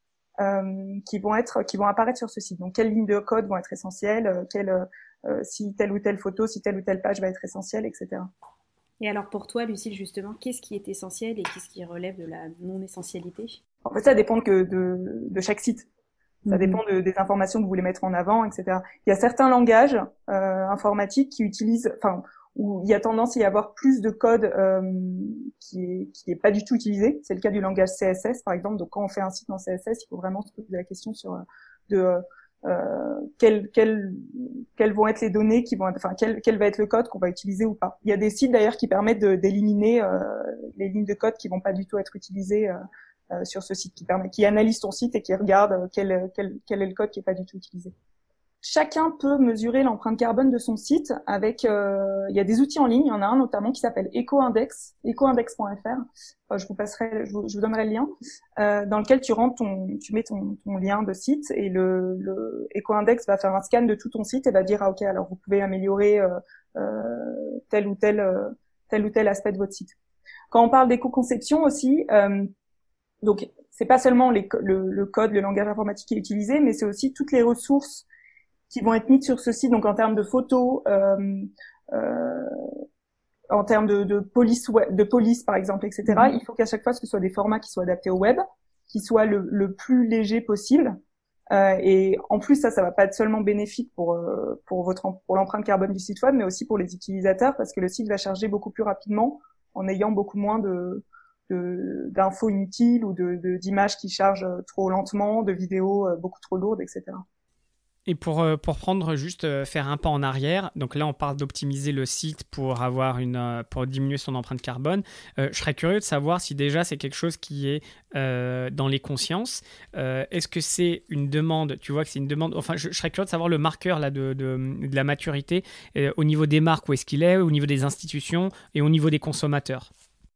Euh, qui vont être, qui vont apparaître sur ce site. Donc, quelles lignes de code vont être essentielles, euh, quelle, euh, si telle ou telle photo, si telle ou telle page va être essentielle, et cetera. Et alors pour toi, Lucille, justement, qu'est-ce qui est essentiel et qu'est-ce qui relève de la non-essentialité ? En fait, ça dépend que de, de chaque site. Ça Mhm. dépend de, des informations que vous voulez mettre en avant, et cetera. Il y a certains langages euh, informatiques qui utilisent, enfin, où il y a tendance à y avoir plus de code euh, qui est qui est pas du tout utilisé. C'est le cas du langage C S S, par exemple. Donc, quand on fait un site en C S S, il faut vraiment se poser la question sur de euh, quelles quelles quelles vont être les données qui vont, être, enfin, quel quel va être le code qu'on va utiliser ou pas. Il y a des sites d'ailleurs qui permettent de, d'éliminer euh, les lignes de code qui vont pas du tout être utilisées euh, euh, sur ce site, qui permet, qui analyse ton site et qui regarde euh, quel quel quel est le code qui est pas du tout utilisé. Chacun peut mesurer l'empreinte carbone de son site avec, euh, il y a des outils en ligne, il y en a un notamment qui s'appelle EcoIndex, ecoindex point f r. Enfin, je vous passerai, je vous, je vous donnerai le lien, euh, dans lequel tu rentres ton, tu mets ton, ton lien de site et le, le EcoIndex va faire un scan de tout ton site et va dire ah ok, alors vous pouvez améliorer euh, euh, tel ou tel euh, tel ou tel aspect de votre site. Quand on parle d'éco-conception aussi, euh, donc c'est pas seulement les, le, le code, le langage informatique qui est utilisé, mais c'est aussi toutes les ressources qui vont être mises sur ce site, donc en termes de photos, euh, euh, en termes de, de police, web, de police par exemple, et cetera. Mm-hmm. Il faut qu'à chaque fois, ce soit des formats qui soient adaptés au web, qui soient le, le plus léger possible. Euh, et en plus, ça, ça va pas être seulement bénéfique pour euh, pour votre pour l'empreinte carbone du site web, mais aussi pour les utilisateurs, parce que le site va charger beaucoup plus rapidement en ayant beaucoup moins de de d'infos inutiles ou de, de d'images qui chargent trop lentement, de vidéos beaucoup trop lourdes, et cetera. Et pour, pour prendre juste, faire un pas en arrière, donc là on parle d'optimiser le site pour, avoir une, pour diminuer son empreinte carbone. Euh, je serais curieux de savoir si déjà c'est quelque chose qui est euh, dans les consciences. Euh, est-ce que c'est une demande, tu vois que c'est une demande, enfin je, je serais curieux de savoir le marqueur là, de, de, de la maturité euh, au niveau des marques, où est-ce qu'il est, au niveau des institutions et au niveau des consommateurs.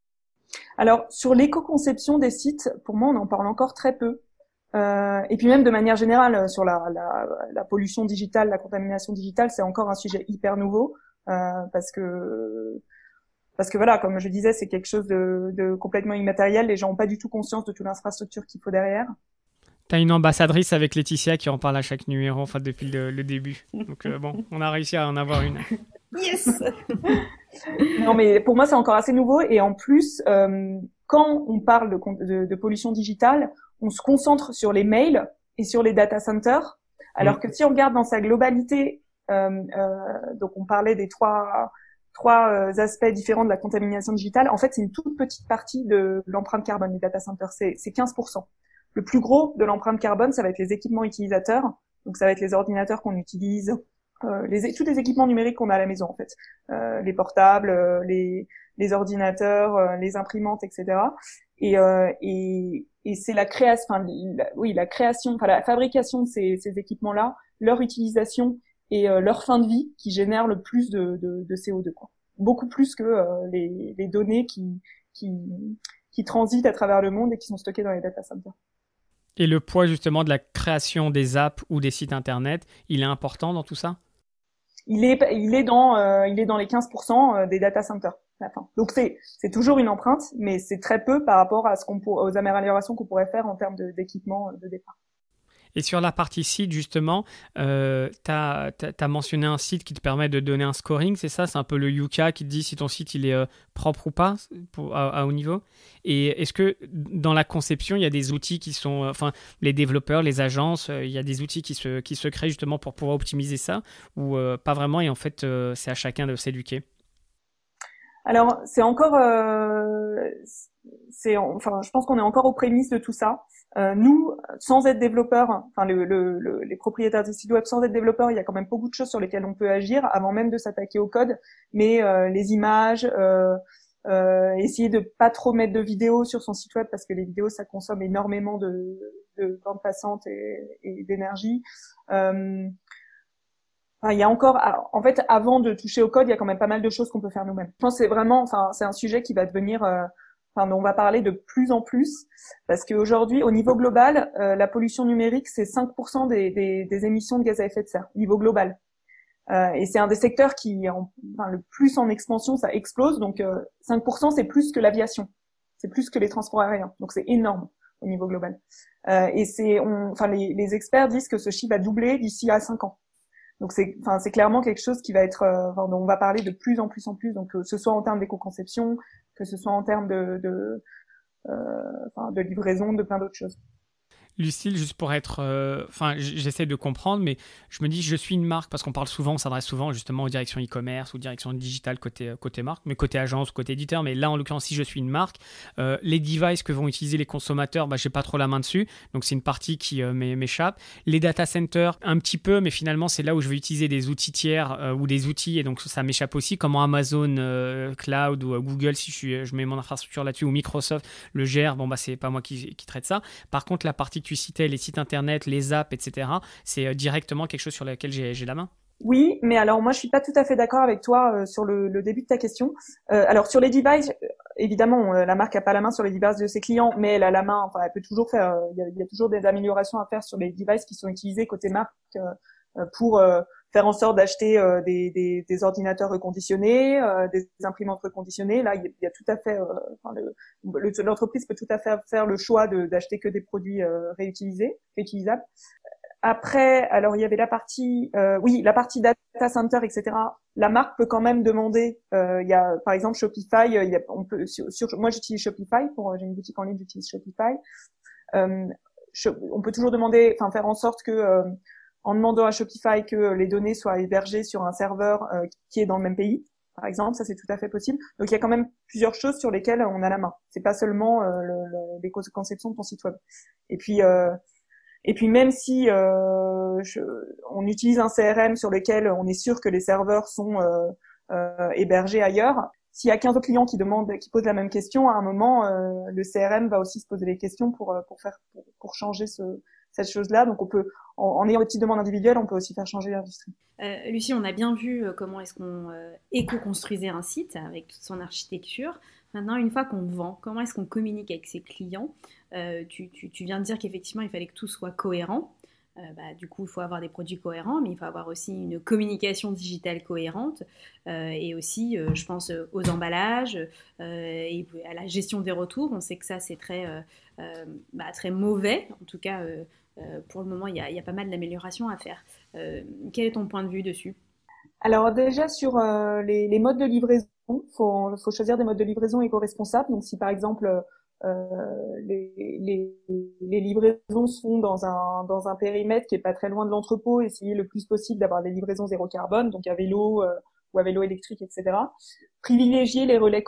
Alors sur l'éco-conception des sites, pour moi on en parle encore très peu. Euh, et puis même de manière générale sur la, la, la pollution digitale, la contamination digitale, c'est encore un sujet hyper nouveau euh, parce que parce que voilà, comme je disais, c'est quelque chose de, de complètement immatériel. Les gens n'ont pas du tout conscience de toute l'infrastructure qu'il faut derrière. T'as une ambassadrice avec Laetitia qui en parle à chaque numéro, enfin depuis le, le début. Donc euh, bon, on a réussi à en avoir une. Yes. Non, mais pour moi c'est encore assez nouveau et en plus, euh, quand on parle de, de, de pollution digitale, on se concentre sur les mails et sur les data centers, alors mmh. que si on regarde dans sa globalité, euh, euh, donc on parlait des trois trois euh, aspects différents de la contamination digitale. En fait, c'est une toute petite partie de l'empreinte carbone des data centers, c'est c'est quinze pour cent. le plus gros de l'empreinte carbone, ça va être les équipements utilisateurs. Donc, ça va être les ordinateurs qu'on utilise, euh, les, tous les équipements numériques qu'on a à la maison, en fait. Euh, les portables, euh, les, les ordinateurs, euh, les imprimantes, et cetera. Et, euh, et, et c'est la création, enfin, la, oui, la création, enfin, la fabrication de ces, ces équipements-là, leur utilisation et euh, leur fin de vie qui génèrent le plus de, de, de C O deux, quoi. Beaucoup plus que euh, les, les données qui, qui, qui transitent à travers le monde et qui sont stockées dans les data centers. Et le poids justement de la création des apps ou des sites internet, il est important dans tout ça? Il est, il est dans, euh, il est dans les quinze pour cent des data centers. À la fin. Donc c'est, c'est toujours une empreinte, mais c'est très peu par rapport à ce qu'on pour, aux améliorations qu'on pourrait faire en termes de, d'équipement de départ. Et sur la partie site, justement, euh, tu as mentionné un site qui te permet de donner un scoring, c'est ça? C'est un peu le Yuka qui te dit si ton site il est euh, propre ou pas pour, à, à haut niveau. Et est-ce que dans la conception, il y a des outils qui sont... Euh, enfin, les développeurs, les agences, euh, il y a des outils qui se, qui se créent justement pour pouvoir optimiser ça ou euh, pas vraiment et en fait, euh, c'est à chacun de s'éduquer? Alors, c'est encore... Euh, c'est, enfin, je pense qu'on est encore aux prémices de tout ça. Euh, nous, sans être développeurs, enfin le, le, le, les propriétaires des sites web, sans être développeurs, il y a quand même beaucoup de choses sur lesquelles on peut agir avant même de s'attaquer au code. Mais euh, les images, euh, euh, essayer de pas trop mettre de vidéos sur son site web parce que les vidéos ça consomme énormément de, de bande passante et, et d'énergie. Euh, enfin, il y a encore, en fait, avant de toucher au code, il y a quand même pas mal de choses qu'on peut faire nous-mêmes. Je pense que c'est vraiment, enfin, c'est un sujet qui va devenir euh, Enfin, on va parler de plus en plus parce qu'aujourd'hui, au niveau global, euh, la pollution numérique, c'est cinq pour cent des, des, des émissions de gaz à effet de serre, au niveau global. Euh, et c'est un des secteurs qui est en, enfin, le plus en expansion, ça explose. Donc, euh, cinq pour cent, c'est plus que l'aviation. C'est plus que les transports aériens. Donc, c'est énorme au niveau global. Euh, et c'est, on, enfin, les, les experts disent que ce chiffre va doubler d'ici à cinq ans. Donc c'est, enfin c'est clairement quelque chose qui va être, euh, enfin, dont on va parler de plus en plus en plus. Donc que ce soit en termes d'éco-conception, que ce soit en termes de, de, euh, enfin, de livraison, de plein d'autres choses. Lucille, juste pour être... Enfin, euh, j'essaie de comprendre, mais je me dis, je suis une marque, parce qu'on parle souvent, on s'adresse souvent justement aux directions e-commerce ou directions digitales côté, côté marque, mais côté agence ou côté éditeur. Mais là, en l'occurrence, si je suis une marque, euh, les devices que vont utiliser les consommateurs, bah, je n'ai pas trop la main dessus. Donc, c'est une partie qui euh, m'échappe. Les data centers, un petit peu, mais finalement, c'est là où je vais utiliser des outils tiers euh, ou des outils, et donc ça m'échappe aussi, comment Amazon euh, Cloud ou euh, Google, si je, suis, je mets mon infrastructure là-dessus, ou Microsoft le gère, bon, bah, c'est pas moi qui, qui traite ça. Par contre, la partie tu citais, les sites internet, les apps, et cetera, c'est euh, directement quelque chose sur lequel j'ai, j'ai la main. Oui, mais alors moi je suis pas tout à fait d'accord avec toi euh, sur le, le début de ta question. Euh, alors sur les devices, évidemment, euh, la marque a pas la main sur les devices de ses clients, mais elle a la main. Enfin, elle peut toujours faire. Il euh, y, y a toujours des améliorations à faire sur les devices qui sont utilisés côté marque euh, pour euh, faire en sorte d'acheter euh, des, des, des ordinateurs reconditionnés, euh, des imprimantes reconditionnées. Là, il y, y a tout à fait. Euh, enfin, le, le, l'entreprise peut tout à fait faire le choix de, d'acheter que des produits euh, réutilisés, réutilisables. Après, alors il y avait la partie, euh, oui, la partie data center, et cetera. La marque peut quand même demander. Euh, il y a, par exemple, Shopify. Il y a, on peut, sur, sur, moi, j'utilise Shopify pour, j'ai une boutique en ligne, j'utilise Shopify. Euh, on peut toujours demander, enfin, faire en sorte que, euh, en demandant à Shopify que les données soient hébergées sur un serveur euh, qui est dans le même pays, par exemple, ça c'est tout à fait possible. Donc il y a quand même plusieurs choses sur lesquelles on a la main. C'est pas seulement euh, le, le, l'éco-conception de ton site web. Et puis euh, Et puis même si euh, je, on utilise un C R M sur lequel on est sûr que les serveurs sont euh, euh, hébergés ailleurs, s'il y a quinze autres clients qui demandent, qui posent la même question, à un moment, euh, le C R M va aussi se poser des questions pour pour faire pour, pour changer ce, cette chose-là. Donc on peut, en, en ayant des petites demandes individuelles, on peut aussi faire changer l'industrie. Euh, Lucie, on a bien vu comment est-ce qu'on euh, éco-construisait un site avec toute son architecture. Maintenant, une fois qu'on vend, comment est-ce qu'on communique avec ses clients? euh, tu, tu, tu viens de dire qu'effectivement, il fallait que tout soit cohérent. Euh, bah, du coup, il faut avoir des produits cohérents, mais il faut avoir aussi une communication digitale cohérente euh, et aussi, euh, je pense, aux emballages euh, et à la gestion des retours. On sait que ça, c'est très, euh, euh, bah, très mauvais. En tout cas, euh, euh, pour le moment, il y a, il y a pas mal d'améliorations à faire. Euh, quel est ton point de vue dessus? Alors déjà, sur euh, les, les modes de livraison, il faut, faut choisir des modes de livraison éco-responsables. Donc si par exemple... Euh, les, les, les livraisons sont dans un dans un périmètre qui est pas très loin de l'entrepôt, essayer le plus possible d'avoir des livraisons zéro carbone, donc à vélo euh, ou à vélo électrique, et cetera. Privilégier les relais colis,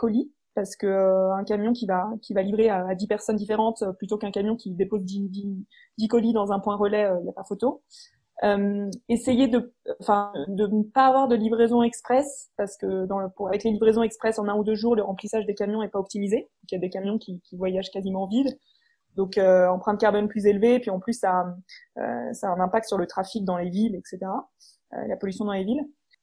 parce que euh, un camion qui va qui va livrer à, à dix personnes différentes euh, plutôt qu'un camion qui dépose dix, dix, dix colis dans un point relais, il euh, n'y a pas photo. Euh, essayer de, enfin, de ne pas avoir de livraison express parce que dans le, pour, avec les livraisons express en un ou deux jours, le remplissage des camions est pas optimisé. Donc, il y a des camions qui, qui voyagent quasiment vides. Donc, euh, empreinte carbone plus élevée, et puis en plus, ça, euh, ça a un impact sur le trafic dans les villes, et cetera. Euh, la pollution dans les villes.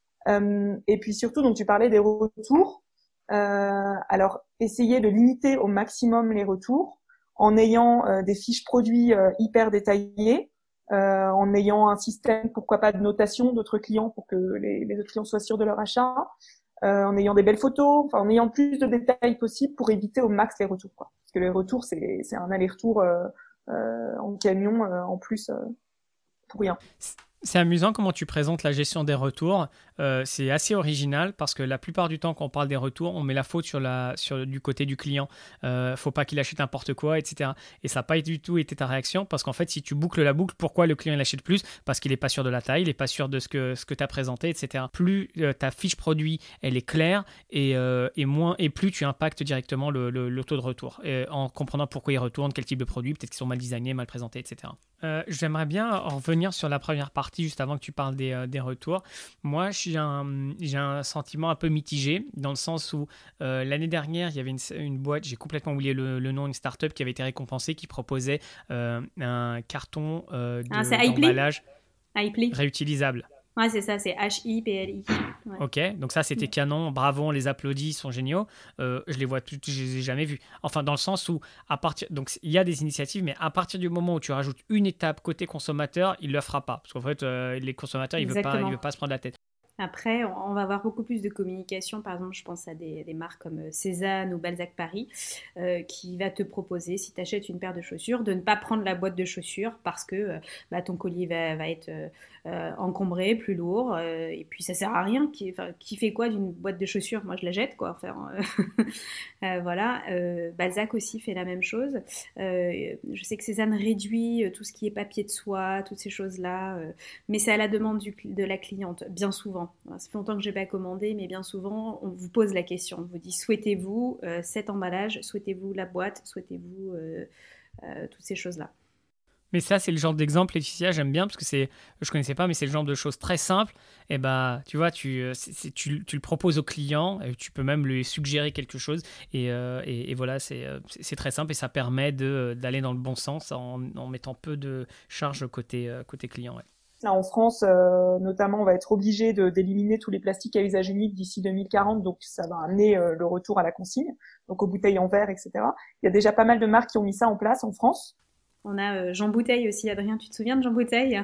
Euh, et puis surtout, donc tu parlais des retours. Euh, alors, essayer de limiter au maximum les retours en ayant euh, des fiches produits euh, hyper détaillées. Euh, en ayant un système, pourquoi pas, de notation d'autres clients pour que les, les autres clients soient sûrs de leur achat, euh, en ayant des belles photos, enfin en ayant plus de détails possibles pour éviter au max les retours, quoi. Parce que les retours, c'est, c'est un aller-retour euh, euh, en camion euh, en plus euh, pour rien. C'est amusant comment tu présentes la gestion des retours. Euh, c'est assez original parce que la plupart du temps, quand on parle des retours, on met la faute sur la, sur, du côté du client. Euh, faut pas qu'il achète n'importe quoi, et cetera. Et ça n'a pas du tout été ta réaction parce qu'en fait, si tu boucles la boucle, pourquoi le client il achète plus? Parce qu'il n'est pas sûr de la taille, il n'est pas sûr de ce que, ce que tu as présenté, et cetera. Plus euh, ta fiche produit elle est claire et, euh, et, moins, et plus tu impactes directement le, le, le taux de retour et en comprenant pourquoi ils retournent, quel type de produit, peut-être qu'ils sont mal designés, mal présentés, et cetera. Euh, j'aimerais bien en revenir sur la première partie juste avant que tu parles des, euh, des retours. Moi, j'ai un, j'ai un sentiment un peu mitigé dans le sens où euh, l'année dernière, il y avait une, une boîte, j'ai complètement oublié le, le nom, une start-up qui avait été récompensée, qui proposait euh, un carton euh, de, ah, c'est d'emballage Hiply. réutilisable. Ouais, c'est ça, c'est H I P L I. Ouais. Ok, donc ça c'était canon, bravo, on les applaudit, ils sont géniaux. Euh, je les vois tous, je les ai jamais vus. Enfin, dans le sens où, à partir, donc il y a des initiatives, mais à partir du moment où tu rajoutes une étape côté consommateur, il le fera pas, parce qu'en fait, euh, les consommateurs, ils veulent pas, ils veulent pas se prendre la tête. Après, on va avoir beaucoup plus de communication. Par exemple, je pense à des, des marques comme Cézanne ou Balzac Paris euh, qui va te proposer, si tu achètes une paire de chaussures, de ne pas prendre la boîte de chaussures parce que euh, bah, ton collier va, va être euh, encombré, plus lourd. Euh, et puis, ça sert à rien. Qui, enfin, qui fait quoi d'une boîte de chaussures? Moi, je la jette, quoi. Enfin, euh, euh, voilà. Euh, Balzac aussi fait la même chose. Euh, je sais que Cézanne réduit tout ce qui est papier de soie, toutes ces choses-là. Euh, mais c'est à la demande du, de la cliente, bien souvent. Ça fait longtemps que je n'ai pas commandé, mais bien souvent, on vous pose la question. On vous dit, souhaitez-vous euh, cet emballage? Souhaitez-vous la boîte? Souhaitez-vous euh, euh, toutes ces choses-là? Mais ça, c'est le genre d'exemple, Laetitia, j'aime bien, parce que c'est, je ne connaissais pas, mais c'est le genre de choses très simples. Et bah, tu vois, tu, c'est, c'est, tu, tu le proposes au client, et tu peux même lui suggérer quelque chose. Et, euh, et, et voilà, c'est, c'est, c'est très simple et ça permet de, d'aller dans le bon sens en, en mettant peu de charge côté, côté client. Ouais. Là, en France, euh, notamment, on va être obligé de, d'éliminer tous les plastiques à usage unique d'ici deux mille quarante, donc ça va amener euh, le retour à la consigne, donc aux bouteilles en verre, et cetera. Il y a déjà pas mal de marques qui ont mis ça en place en France. On a euh, Jean Bouteille aussi, Adrien, tu te souviens de Jean Bouteille?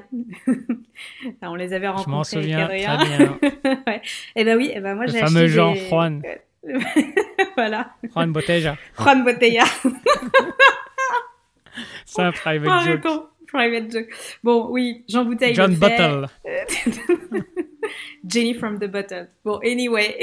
Enfin, on les avait rencontrés. Je m'en souviens avec très bien. Ouais. Eh ben oui, eh ben moi le j'ai fameux acheté Jean des... Juan. Voilà. Juan Botella. Juan Botella. C'est un private joke. Arrêtons. Private joke. Bon, oui, Jean Bouteille. John le Bottle. Jenny from the bottle. Bon, anyway.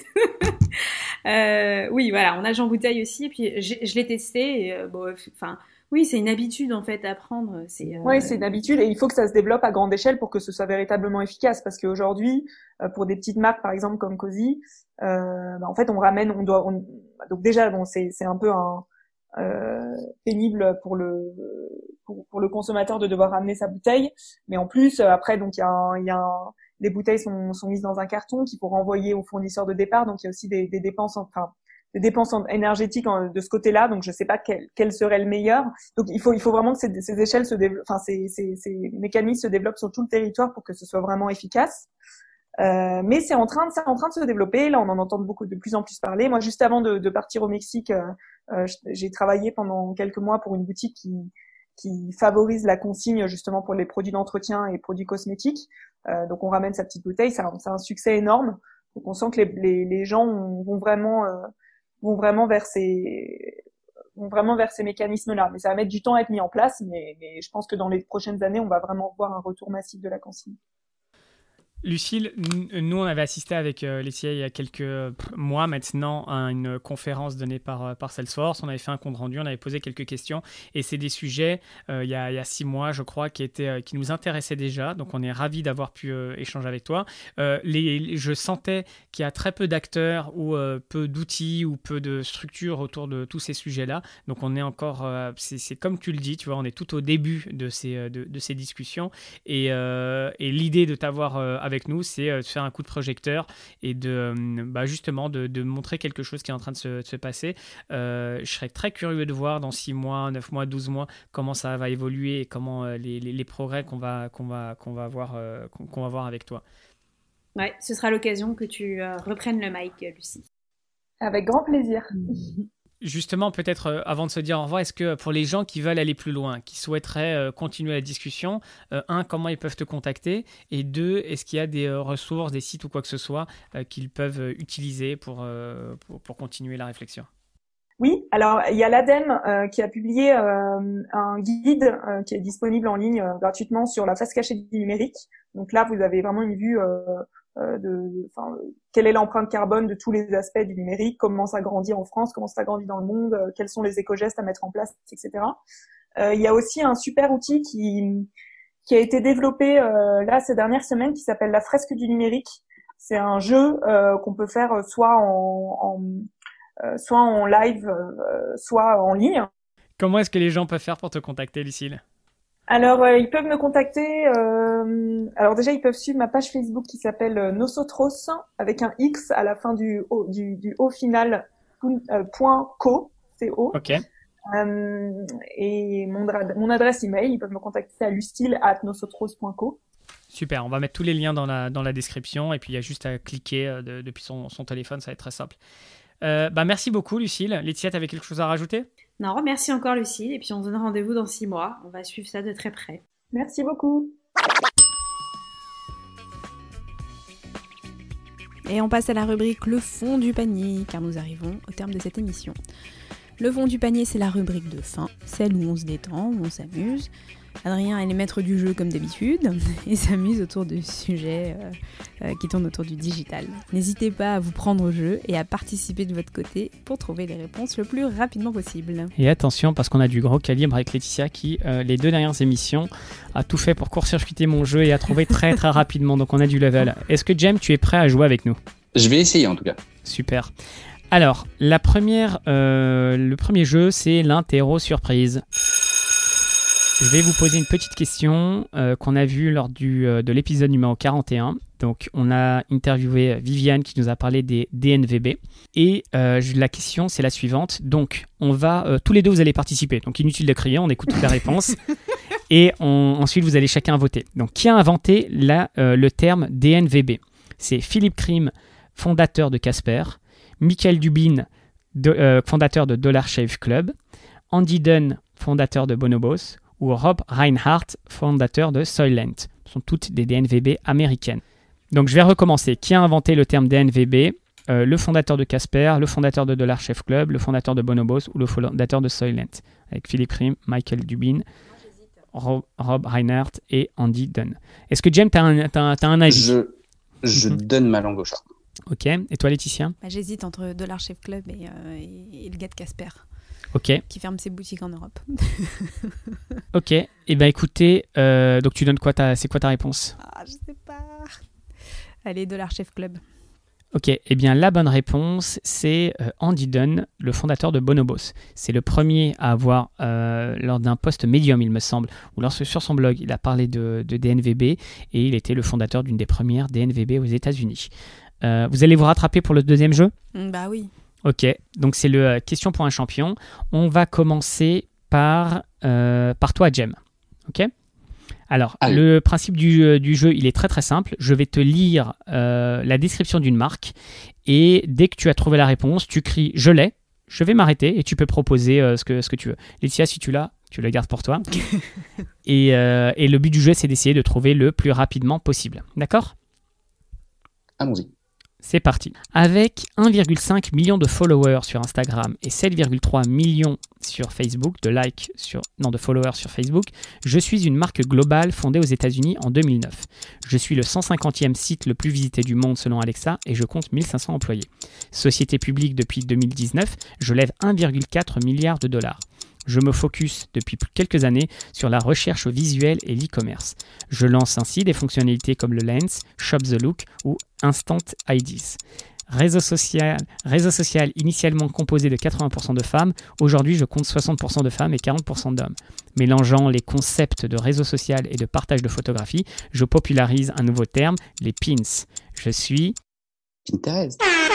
euh, oui, voilà, on a Jean Bouteille aussi. Et puis, je l'ai testé. Et, euh, bon, enfin, oui, c'est une habitude en fait à prendre. C'est, euh... Oui, c'est une habitude et il faut que ça se développe à grande échelle pour que ce soit véritablement efficace. Parce qu'aujourd'hui, euh, pour des petites marques, par exemple comme Cozy, euh, bah, en fait, on ramène, on doit, on... donc déjà, bon, c'est, c'est un peu un Euh, pénible pour le pour, pour le consommateur de devoir ramener sa bouteille, mais en plus après donc il y a un, il y a un, les bouteilles sont sont mises dans un carton qu'il faut renvoyer au fournisseur de départ, donc il y a aussi des, des dépenses enfin des dépenses énergétiques de ce côté-là, donc je sais pas quel quel serait le meilleur. Donc il faut il faut vraiment que ces, ces échelles se développent, enfin ces ces ces mécanismes se développent sur tout le territoire pour que ce soit vraiment efficace. Euh, mais c'est en train de, c'est en train de se développer. Là, on en entend beaucoup, de plus en plus parler. Moi, juste avant de, de partir au Mexique, euh, euh, j'ai travaillé pendant quelques mois pour une boutique qui, qui favorise la consigne justement pour les produits d'entretien et produits cosmétiques. Euh, donc, on ramène sa petite bouteille. Ça, c'est un succès énorme. Donc, on sent que les, les, les gens vont vraiment, euh, vont vraiment vers ces, vont vraiment vers ces mécanismes-là. Mais ça va mettre du temps à être mis en place. Mais, mais je pense que dans les prochaines années, on va vraiment voir un retour massif de la consigne. Lucille, nous, on avait assisté avec euh, Laetitia il y a quelques mois maintenant à une conférence donnée par, par Salesforce. On avait fait un compte rendu, on avait posé quelques questions et c'est des sujets, euh, il, y a, il y a six mois, je crois, qui, étaient, euh, qui nous intéressaient déjà. Donc, on est ravis d'avoir pu euh, échanger avec toi. Euh, les, je sentais qu'il y a très peu d'acteurs ou euh, peu d'outils ou peu de structures autour de tous ces sujets-là. Donc, on est encore, euh, c'est, c'est comme tu le dis, tu vois, on est tout au début de ces, de, de ces discussions et, euh, et l'idée de t'avoir euh, avec nous, c'est de faire un coup de projecteur et de bah justement de, de montrer quelque chose qui est en train de se, de se passer. Euh, je serais très curieux de voir dans six mois, neuf mois, douze mois comment ça va évoluer et comment euh, les, les, les progrès qu'on va, qu'on va, qu'on va avoir, euh, qu'on, qu'on va voir avec toi. Ouais, ce sera l'occasion que tu euh, reprennes le mic, Lucie. Avec grand plaisir. Justement, peut-être euh, avant de se dire au revoir, est-ce que pour les gens qui veulent aller plus loin, qui souhaiteraient euh, continuer la discussion, euh, un, comment ils peuvent te contacter et deux, est-ce qu'il y a des euh, ressources, des sites ou quoi que ce soit euh, qu'ils peuvent euh, utiliser pour, euh, pour, pour continuer la réflexion? Oui, alors il y a l'ADEME euh, qui a publié euh, un guide euh, qui est disponible en ligne euh, gratuitement sur la face cachée du numérique. Donc là, vous avez vraiment une vue euh, euh, de, enfin, quelle est l'empreinte carbone de tous les aspects du numérique, comment ça grandit en France, comment ça grandit dans le monde, euh, quels sont les éco-gestes à mettre en place, et cetera. Euh, il y a aussi un super outil qui qui a été développé euh, là ces dernières semaines qui s'appelle la fresque du numérique. C'est un jeu euh, qu'on peut faire soit en, en euh, soit en live, euh, soit en ligne. Comment est-ce que les gens peuvent faire pour te contacter, Lucille? Alors, euh, ils peuvent me contacter. Euh, alors déjà, ils peuvent suivre ma page Facebook qui s'appelle euh, Nosotros avec un X à la fin du O, du, du O final euh, point co, C O. Ok. Euh, et mon, mon adresse email, ils peuvent me contacter à lucille arobase nosotros point co. Super, on va mettre tous les liens dans la, dans la description et puis il y a juste à cliquer euh, de, depuis son, son téléphone, ça va être très simple. Euh, bah merci beaucoup, Lucille. Laetitia, tu avais quelque chose à rajouter? Non, merci encore, Lucille. Et puis, on se donne rendez-vous dans six mois. On va suivre ça de très près. Merci beaucoup. Et on passe à la rubrique Le fond du panier, car nous arrivons au terme de cette émission. Le fond du panier, c'est la rubrique de fin, celle où on se détend, où on s'amuse. Adrien est le maître du jeu comme d'habitude et s'amuse autour de sujets euh, euh, qui tournent autour du digital. N'hésitez pas à vous prendre au jeu et à participer de votre côté pour trouver les réponses le plus rapidement possible. Et attention, parce qu'on a du gros calibre avec Laetitia qui, euh, les deux dernières émissions, a tout fait pour court-circuiter mon jeu et a trouvé très très rapidement, donc on a du level. Est-ce que Jem, tu es prêt à jouer avec nous? Je vais essayer en tout cas. Super. Alors, la première, euh, le premier jeu, c'est l'interro surprise. Je vais vous poser une petite question euh, qu'on a vue lors du, euh, de l'épisode numéro quarante et un. Donc, on a interviewé Viviane qui nous a parlé des D N V B. Et euh, la question, c'est la suivante. Donc, on va, euh, tous les deux, vous allez participer. Donc, inutile de crier, on écoute toutes les réponses. Et on, ensuite, vous allez chacun voter. Donc, qui a inventé la, euh, le terme D N V B? C'est Philippe Krim, fondateur de Casper. Michael Dubin, de, euh, fondateur de Dollar Shave Club. Andy Dunn, fondateur de Bonobos. Ou Rob Reinhardt, fondateur de Soylent. Ce sont toutes des D N V B américaines. Donc je vais recommencer. Qui a inventé le terme D N V B? euh, Le fondateur de Casper, le fondateur de Dollar Shave Club, le fondateur de Bonobos ou le fondateur de Soylent? Avec Philippe Krim, Michael Dubin, Rob, Rob Reinhardt et Andy Dunn. Est-ce que Jem, tu as un, t'as, t'as un avis? Je, je Mhm. donne ma langue au chat. Ok. Et toi, Laetitia? Bah, j'hésite entre Dollar Shave Club et, euh, et, et le gars de Casper, Ok. qui ferme ses boutiques en Europe. Ok. Et eh ben écoutez, euh, donc tu donnes quoi ta, c'est quoi ta réponse? Ah, je sais pas. Allez, Dollar Shave Club. Ok, eh bien la bonne réponse, c'est euh, Andy Dunn, le fondateur de Bonobos. C'est le premier à avoir, euh, lors d'un post Medium, il me semble, ou lorsque sur son blog, il a parlé de, de D N V B, et il était le fondateur d'une des premières D N V B aux États-Unis. Euh, vous allez vous rattraper pour le deuxième jeu? Mm, bah oui. Ok, donc c'est le euh, question pour un champion. On va commencer par, euh, par toi, Jem. Ok? Alors, Allez. le principe du, euh, du jeu, il est très très simple. Je vais te lire euh, la description d'une marque et dès que tu as trouvé la réponse, tu cries « Je l'ai ». Je vais m'arrêter et tu peux proposer euh, ce, que, ce que tu veux. Laetitia, si tu l'as, tu le gardes pour toi. et, euh, et le but du jeu, c'est d'essayer de trouver le plus rapidement possible. D'accord? Allons-y. C'est parti. Avec un virgule cinq million de followers sur Instagram et sept virgule trois millions sur Facebook, de likes sur, non, de followers sur Facebook, je suis une marque globale fondée aux États-Unis en deux mille neuf. Je suis le cent cinquantième site le plus visité du monde selon Alexa et je compte mille cinq cents employés. Société publique depuis deux mille dix-neuf, je lève un virgule quatre milliard de dollars. Je me focus depuis quelques années sur la recherche au visuel et l'e-commerce. Je lance ainsi des fonctionnalités comme le Lens, Shop the Look ou Instant I Ds. Réseau social, réseau social initialement composé de quatre-vingts pour cent de femmes, aujourd'hui je compte soixante pour cent de femmes et quarante pour cent d'hommes. Mélangeant les concepts de réseau social et de partage de photographies, je popularise un nouveau terme, les pins. Je suis... Pinterest.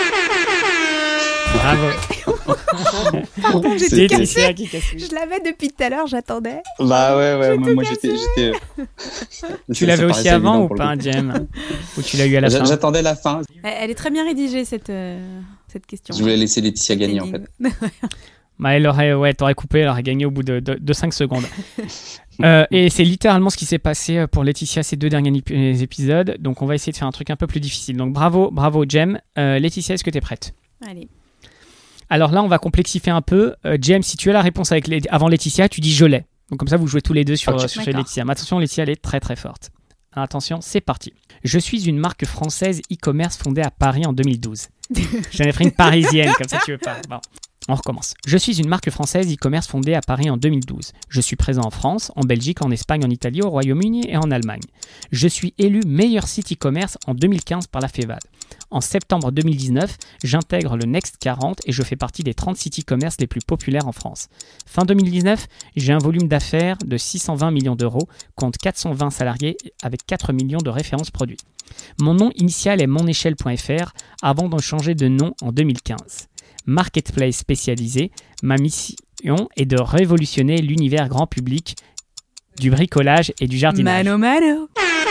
Bravo. Pardon, j'ai C'est tout Laetitia cassé. qui casse. Je l'avais depuis tout à l'heure, j'attendais. Bah ouais, ouais, J'ai moi, tout moi cassé. j'étais. j'étais... Tu Ça l'avais aussi paraissait avant évident ou pour le pas, coup. Jem? Ou tu l'as eu à la J'a- fin? J'attendais la fin. Elle, elle est très bien rédigée, cette, euh, cette question. Je voulais laisser Laetitia gagner en fait. Bah, elle aurait, ouais, t'aurais coupé, elle aurait gagné au bout de, de, de cinq secondes. euh, et c'est littéralement ce qui s'est passé pour Laetitia ces deux derniers ép- épisodes. Donc, on va essayer de faire un truc un peu plus difficile. Donc, bravo, bravo, Jem. Euh, Laetitia, est-ce que t'es prête? Allez. Alors là, on va complexifier un peu. Euh, Jem, si tu as la réponse avec les... avant Laetitia, tu dis je l'ai. Donc, comme ça, vous jouez tous les deux sur, Ok. euh, sur chez D'accord. Laetitia. Mais attention, Laetitia, elle est très très forte. Alors, attention, c'est parti. Je suis une marque française e-commerce fondée à Paris en deux mille douze. J'en ai pris une parisienne, comme ça tu veux pas. Bon, on recommence. Je suis une marque française e-commerce fondée à Paris en deux mille douze. Je suis présent en France, en Belgique, en Espagne, en Italie, au Royaume-Uni et en Allemagne. Je suis élu meilleur site e-commerce en deux mille quinze par la FEVAD. En septembre deux mille dix-neuf, j'intègre le Next quarante et je fais partie des trente sites e-commerce les plus populaires en France. Fin deux mille dix-neuf, j'ai un volume d'affaires de six cent vingt millions d'euros, compte quatre cent vingt salariés avec quatre millions de références produits. Mon nom initial est monéchelle point f r avant de changer de nom en deux mille quinze. Marketplace spécialisé, ma mission est de révolutionner l'univers grand public du bricolage et du jardinage. Mano Mano.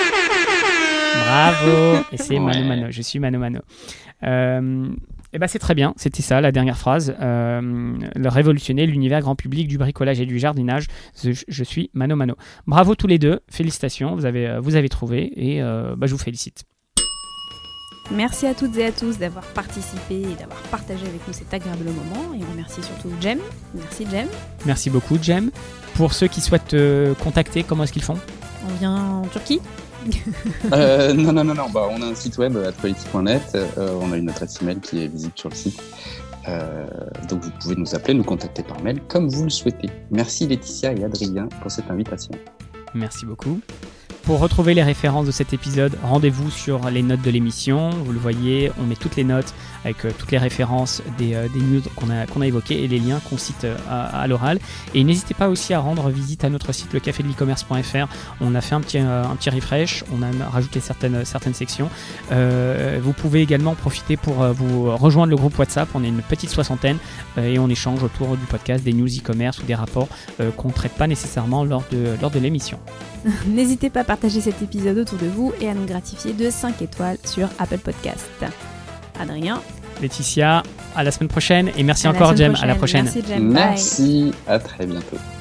Bravo. Et c'est Mano Ouais. Mano, je suis Mano Mano. Euh, et ben c'est très bien, c'était ça la dernière phrase. Euh, le révolutionner l'univers grand public du bricolage et du jardinage. Je, je suis Mano Mano. Bravo tous les deux, félicitations, vous avez, vous avez trouvé et euh, bah, je vous félicite. Merci à toutes et à tous d'avoir participé et d'avoir partagé avec nous cet agréable moment. Et on remercie surtout Jem. Merci Jem. Merci beaucoup, Jem. Pour ceux qui souhaitent te contacter, comment est-ce qu'ils font? On vient en Turquie. Euh, non, non, non, non. Bah, on a un site web, actuality point net. Euh, on a une adresse email qui est visible sur le site. Euh, donc vous pouvez nous appeler, nous contacter par mail comme vous le souhaitez. Merci Laetitia et Adrien pour cette invitation. Merci beaucoup. Pour retrouver les références de cet épisode, rendez-vous sur les notes de l'émission. Vous le voyez, on met toutes les notes avec euh, toutes les références des, euh, des news qu'on a, qu'on a évoquées et les liens qu'on cite euh, à, à l'oral. Et n'hésitez pas aussi à rendre visite à notre site le café de l'e-commerce point f r. On a fait un petit, euh, un petit refresh, on a rajouté certaines, certaines sections. Euh, vous pouvez également profiter pour euh, vous rejoindre le groupe WhatsApp. On est une petite soixantaine euh, et on échange autour du podcast des news e-commerce ou des rapports euh, qu'on ne traite pas nécessairement lors de, lors de l'émission. N'hésitez pas à partager cet épisode autour de vous et à nous gratifier de cinq étoiles sur Apple Podcast. Adrien. Laetitia, à la semaine prochaine et merci à la encore semaine Jem, à la prochaine. Merci Jem. Bye. Merci, à très bientôt.